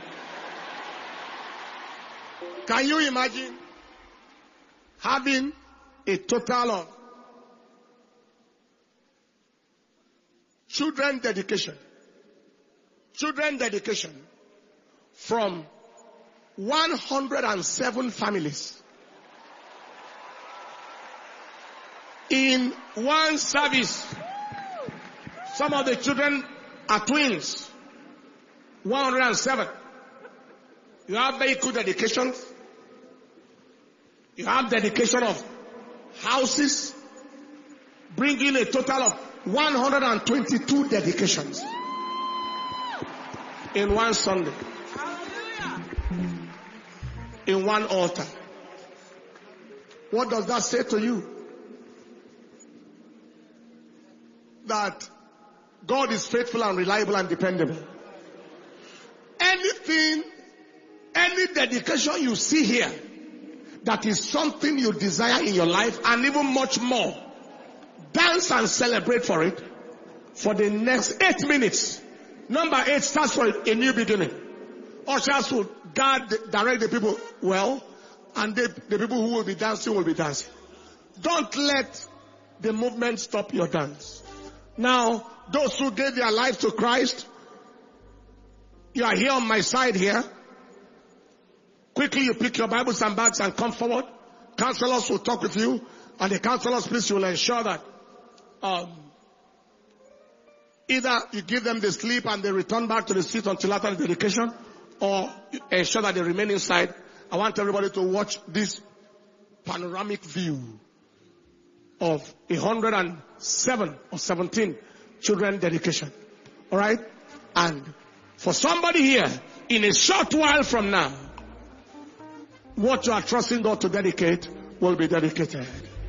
Can you imagine having a total of children dedication, children dedication from one hundred seven families in one service? Some of the children are twins. one hundred seven. You have vehicle dedications. You have dedication of houses, bringing a total of one hundred twenty-two dedications in one Sunday, in one altar. What does that say to you? That God is faithful and reliable and dependable. Anything, any dedication you see here, that is something you desire in your life, and even much more, dance and celebrate for it for the next eight minutes. Number eight starts for a new beginning. Ushers will guard, direct the people well, and they, the people who will be dancing will be dancing. Don't let the movement stop your dance. Now, those who gave their life to Christ, you are here on my side here. Quickly you pick your Bibles and bags and come forward. Counselors will talk with you, and the counselors, please, will ensure that um, either you give them the slip and they return back to the seat until after the dedication, or ensure that they remain inside. I want everybody to watch this panoramic view of one hundred seven or seventeen children dedication. Alright? And for somebody here, in a short while from now, what you are trusting God to dedicate will be dedicated.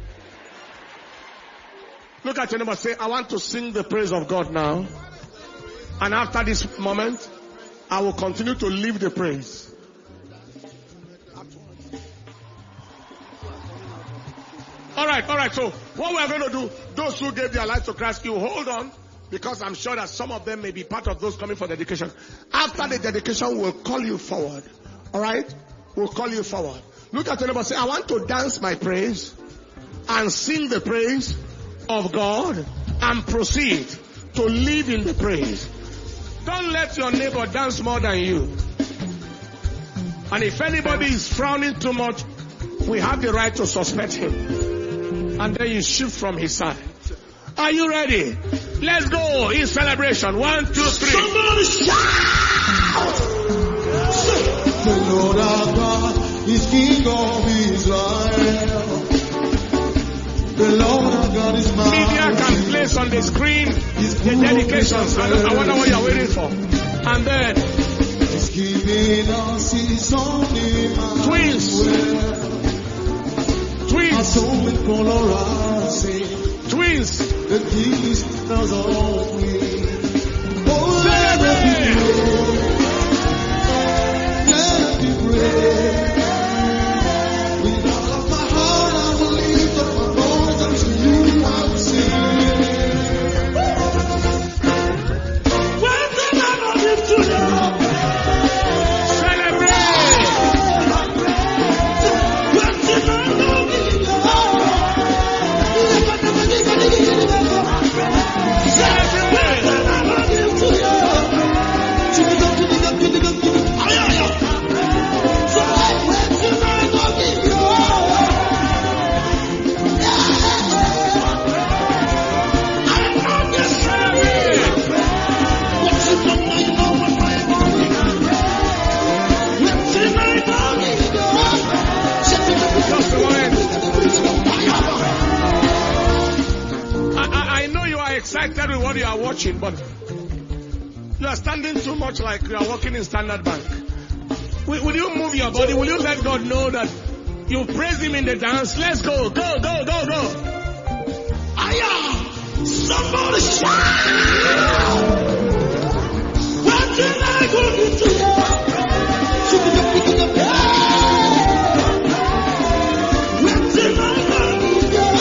Look at your neighbor, say, I want to sing the praise of God now. And after this moment, I will continue to live the praise. All right, all right. So what we're going to do, those who gave their lives to Christ, you hold on, because I'm sure that some of them may be part of those coming for dedication. After the dedication, we'll call you forward. All right? We'll call you forward. Look at your neighbor and say, I want to dance my praise and sing the praise of God and proceed to live in the praise. Don't let your neighbor dance more than you. And if anybody is frowning too much, we have the right to suspect him. And then you shift from his side. Are you ready? Let's go in celebration. One, two, three. Somebody shout! The Lord our God is King of Israel. The Lord our God is mighty. Media can place on the screen the dedications. I, I wonder what you're waiting for. And then He's giving us His only twins. Twins. Twins. The keys does all we. Oh, Celebrate. Let me pray. With all of my heart, I will lift up my voice unto you. I will sing. When the Lord is to you. Celebrate. When the Lord is to you. Excited with what you are watching, but you are standing too much like you are working in Standard Bank. Will, will you move your body? Will you let God know that you praise Him in the dance? Let's go, go, go, go, go. Aya! Somebody shout! What did I go into you? What did I go into you?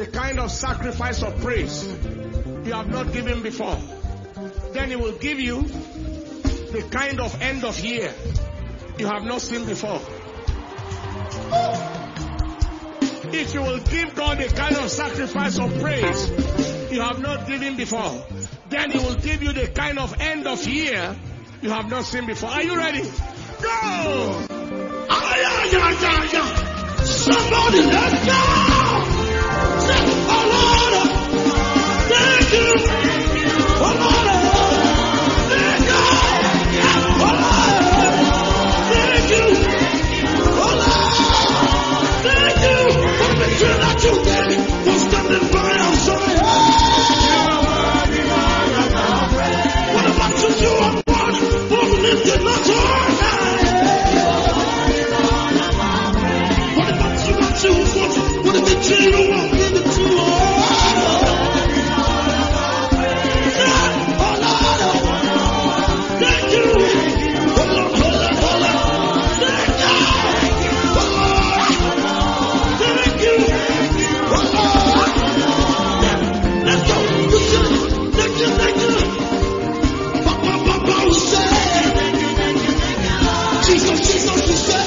the kind of sacrifice of praise you have not given before. Then he will give you the kind of end of year you have not seen before. If you will give God the kind of sacrifice of praise you have not given before, then he will give you the kind of end of year you have not seen before. Are you ready? Go! Somebody let's go! Say, oh Lord, thank you. Oh Lord, thank you. Oh Lord, thank you. Oh Lord, thank you. For the picture that you did for standing by our side. What about you? You are one for lifting us high. What if the children won't give it to us? Thank you. Hold on, hold on, hold on. Thank you. Thank you. Let's go. Thank you, thank you. Papa, Papa, who said? Jesus, Jesus, who said?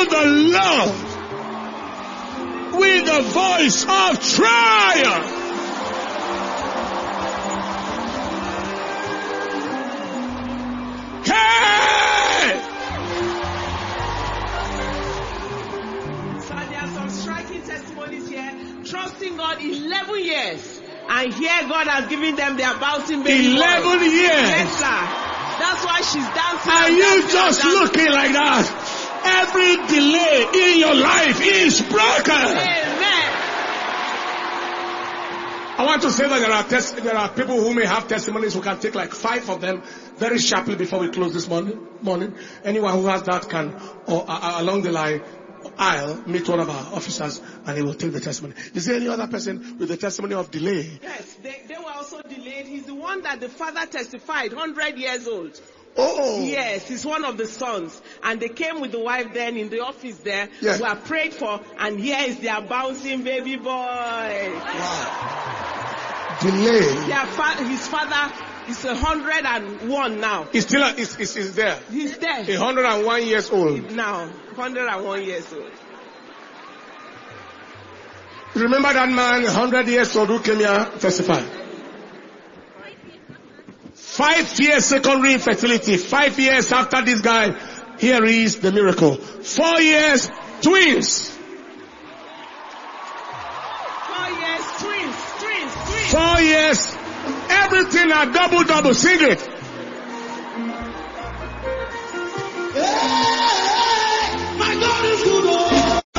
the Lord with the voice of triumph. And here God has given them their bouncing baby. Eleven boy. years. Yes, sir. That's why she's dancing. Are and you dancing just and dancing. looking like that? Every delay in your life is broken. Amen. I want to say that there are tes- there are people who may have testimonies. We can take like five of them very sharply before we close this morning. Morning. Anyone who has that can, or uh, along the line, aisle, meet one of our officers, and he will take the testimony. Is there any other person with the testimony of delay? Yes, they, they were also delayed. He's the one that the father testified, one hundred years old. Oh. Yes, he's one of the sons. And they came with the wife then in the office there. Yes. Were prayed for, and here is their bouncing baby boy. Wow. Delay. Their fa- his father is a hundred and one now. He's still a, he's, he's, he's there. He's there. A hundred and one years old. Now, hundred and one years old. Remember that man, hundred years old, who came here testify? Five years secondary infertility. Five years after this guy, here is the miracle. Four years, twins. Four years, twins, twins, twins. Four years, everything are double, double, sing it. Hey, my God is good. Oh.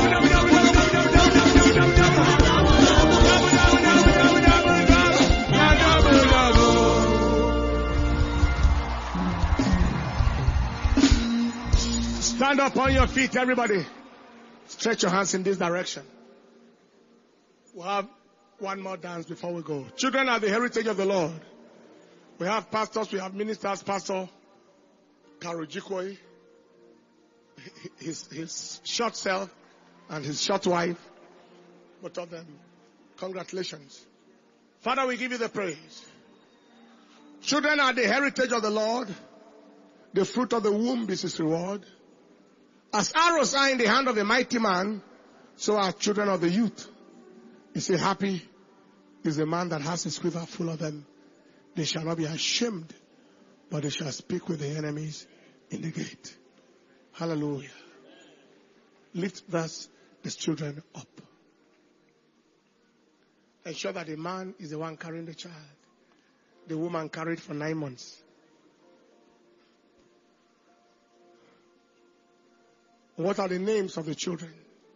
Stand up on your feet, everybody. Stretch your hands in this direction. We'll have one more dance before we go. Children are the heritage of the Lord. We have pastors, we have ministers, Pastor Karujikoi, his, his short self and his short wife, both of them. Congratulations. Father, we give you the praise. Children are the heritage of the Lord. The fruit of the womb is his reward. As arrows are in the hand of a mighty man, so are children of the youth. You say, happy is the man that has his quiver full of them. They shall not be ashamed, but they shall speak with the enemies in the gate. Hallelujah. Lift thus these children up. Ensure that the man is the one carrying the child. The woman carried for nine months. What are the names of the children?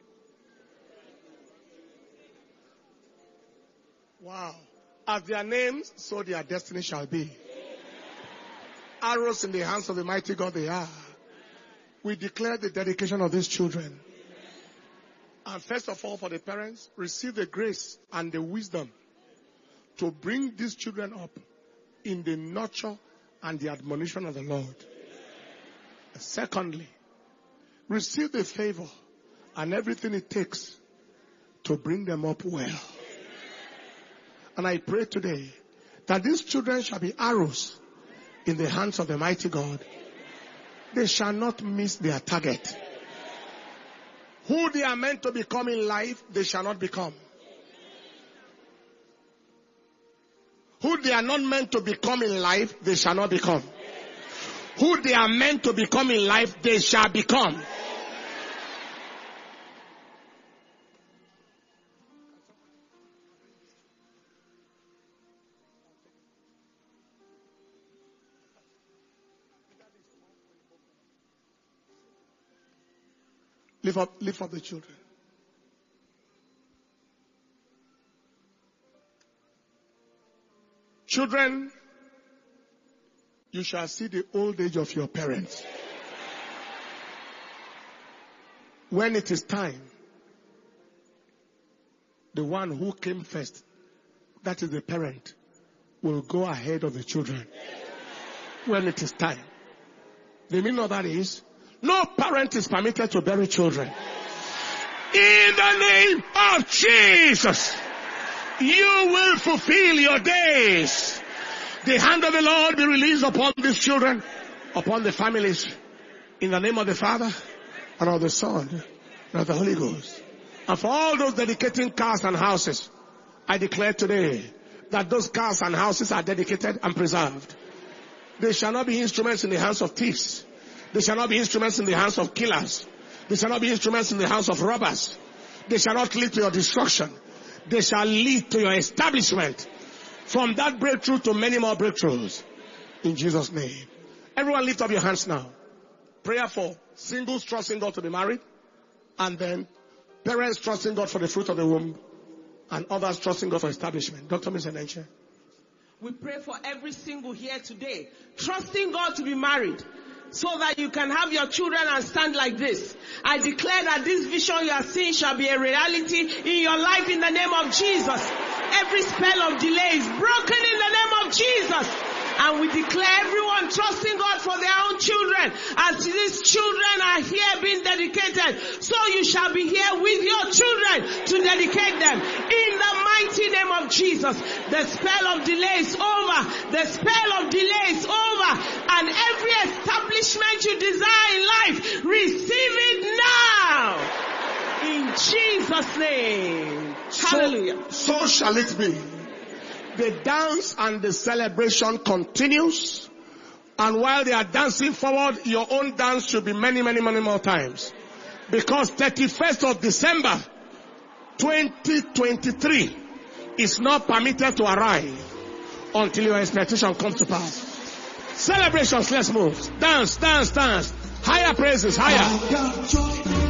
Wow. As their names, so their destiny shall be. Arrows in the hands of the mighty God they are. We declare the dedication of these children. And first of all, for the parents, receive the grace and the wisdom to bring these children up in the nurture and the admonition of the Lord. Secondly, receive the favor and everything it takes to bring them up well. And I pray today that these children shall be arrows in the hands of the mighty God. They shall not miss their target. Who they are meant to become in life, they shall not become. Who they are not meant to become in life, they shall not become. Who they are meant to become in life, they shall become. Lift up, lift up the children. Children, you shall see the old age of your parents. When it is time, the one who came first, that is the parent, will go ahead of the children. When it is time. The meaning of that is, no parent is permitted to bury children. In the name of Jesus, you will fulfill your days. The hand of the Lord be released upon these children, upon the families. In the name of the Father, and of the Son, and of the Holy Ghost. And for all those dedicating cars and houses, I declare today that those cars and houses are dedicated and preserved. They shall not be instruments in the hands of thieves. They shall not be instruments in the hands of killers. They shall not be instruments in the hands of robbers. They shall not lead to your destruction. They shall lead to your establishment. From that breakthrough to many more breakthroughs. In Jesus' name. Everyone lift up your hands now. Prayer for singles trusting God to be married. And then parents trusting God for the fruit of the womb. And others trusting God for establishment. Doctor Mister Nenche. We pray for every single here today, trusting God to be married, so that you can have your children and stand like this. I declare that this vision you are seeing shall be a reality in your life in the name of Jesus. Every spell of delay is broken in the name of Jesus. And we declare everyone trusting God for their own children, as these children are here being dedicated. So you shall be here with your children to dedicate them. In the mighty name of Jesus, the spell of delay is over. The spell of delay is over. And every establishment you desire in life, receive it now. In Jesus' name. Hallelujah. So, so shall it be. The dance and the celebration continues. And while they are dancing forward, your own dance should be many, many, many more times. Because thirty-first of December, twenty twenty-three is not permitted to arrive until your expectation comes to pass. Celebrations, let's move. Dance, dance, dance. Higher praises, higher.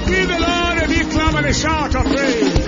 Give the Lord a big clap and a shout of praise.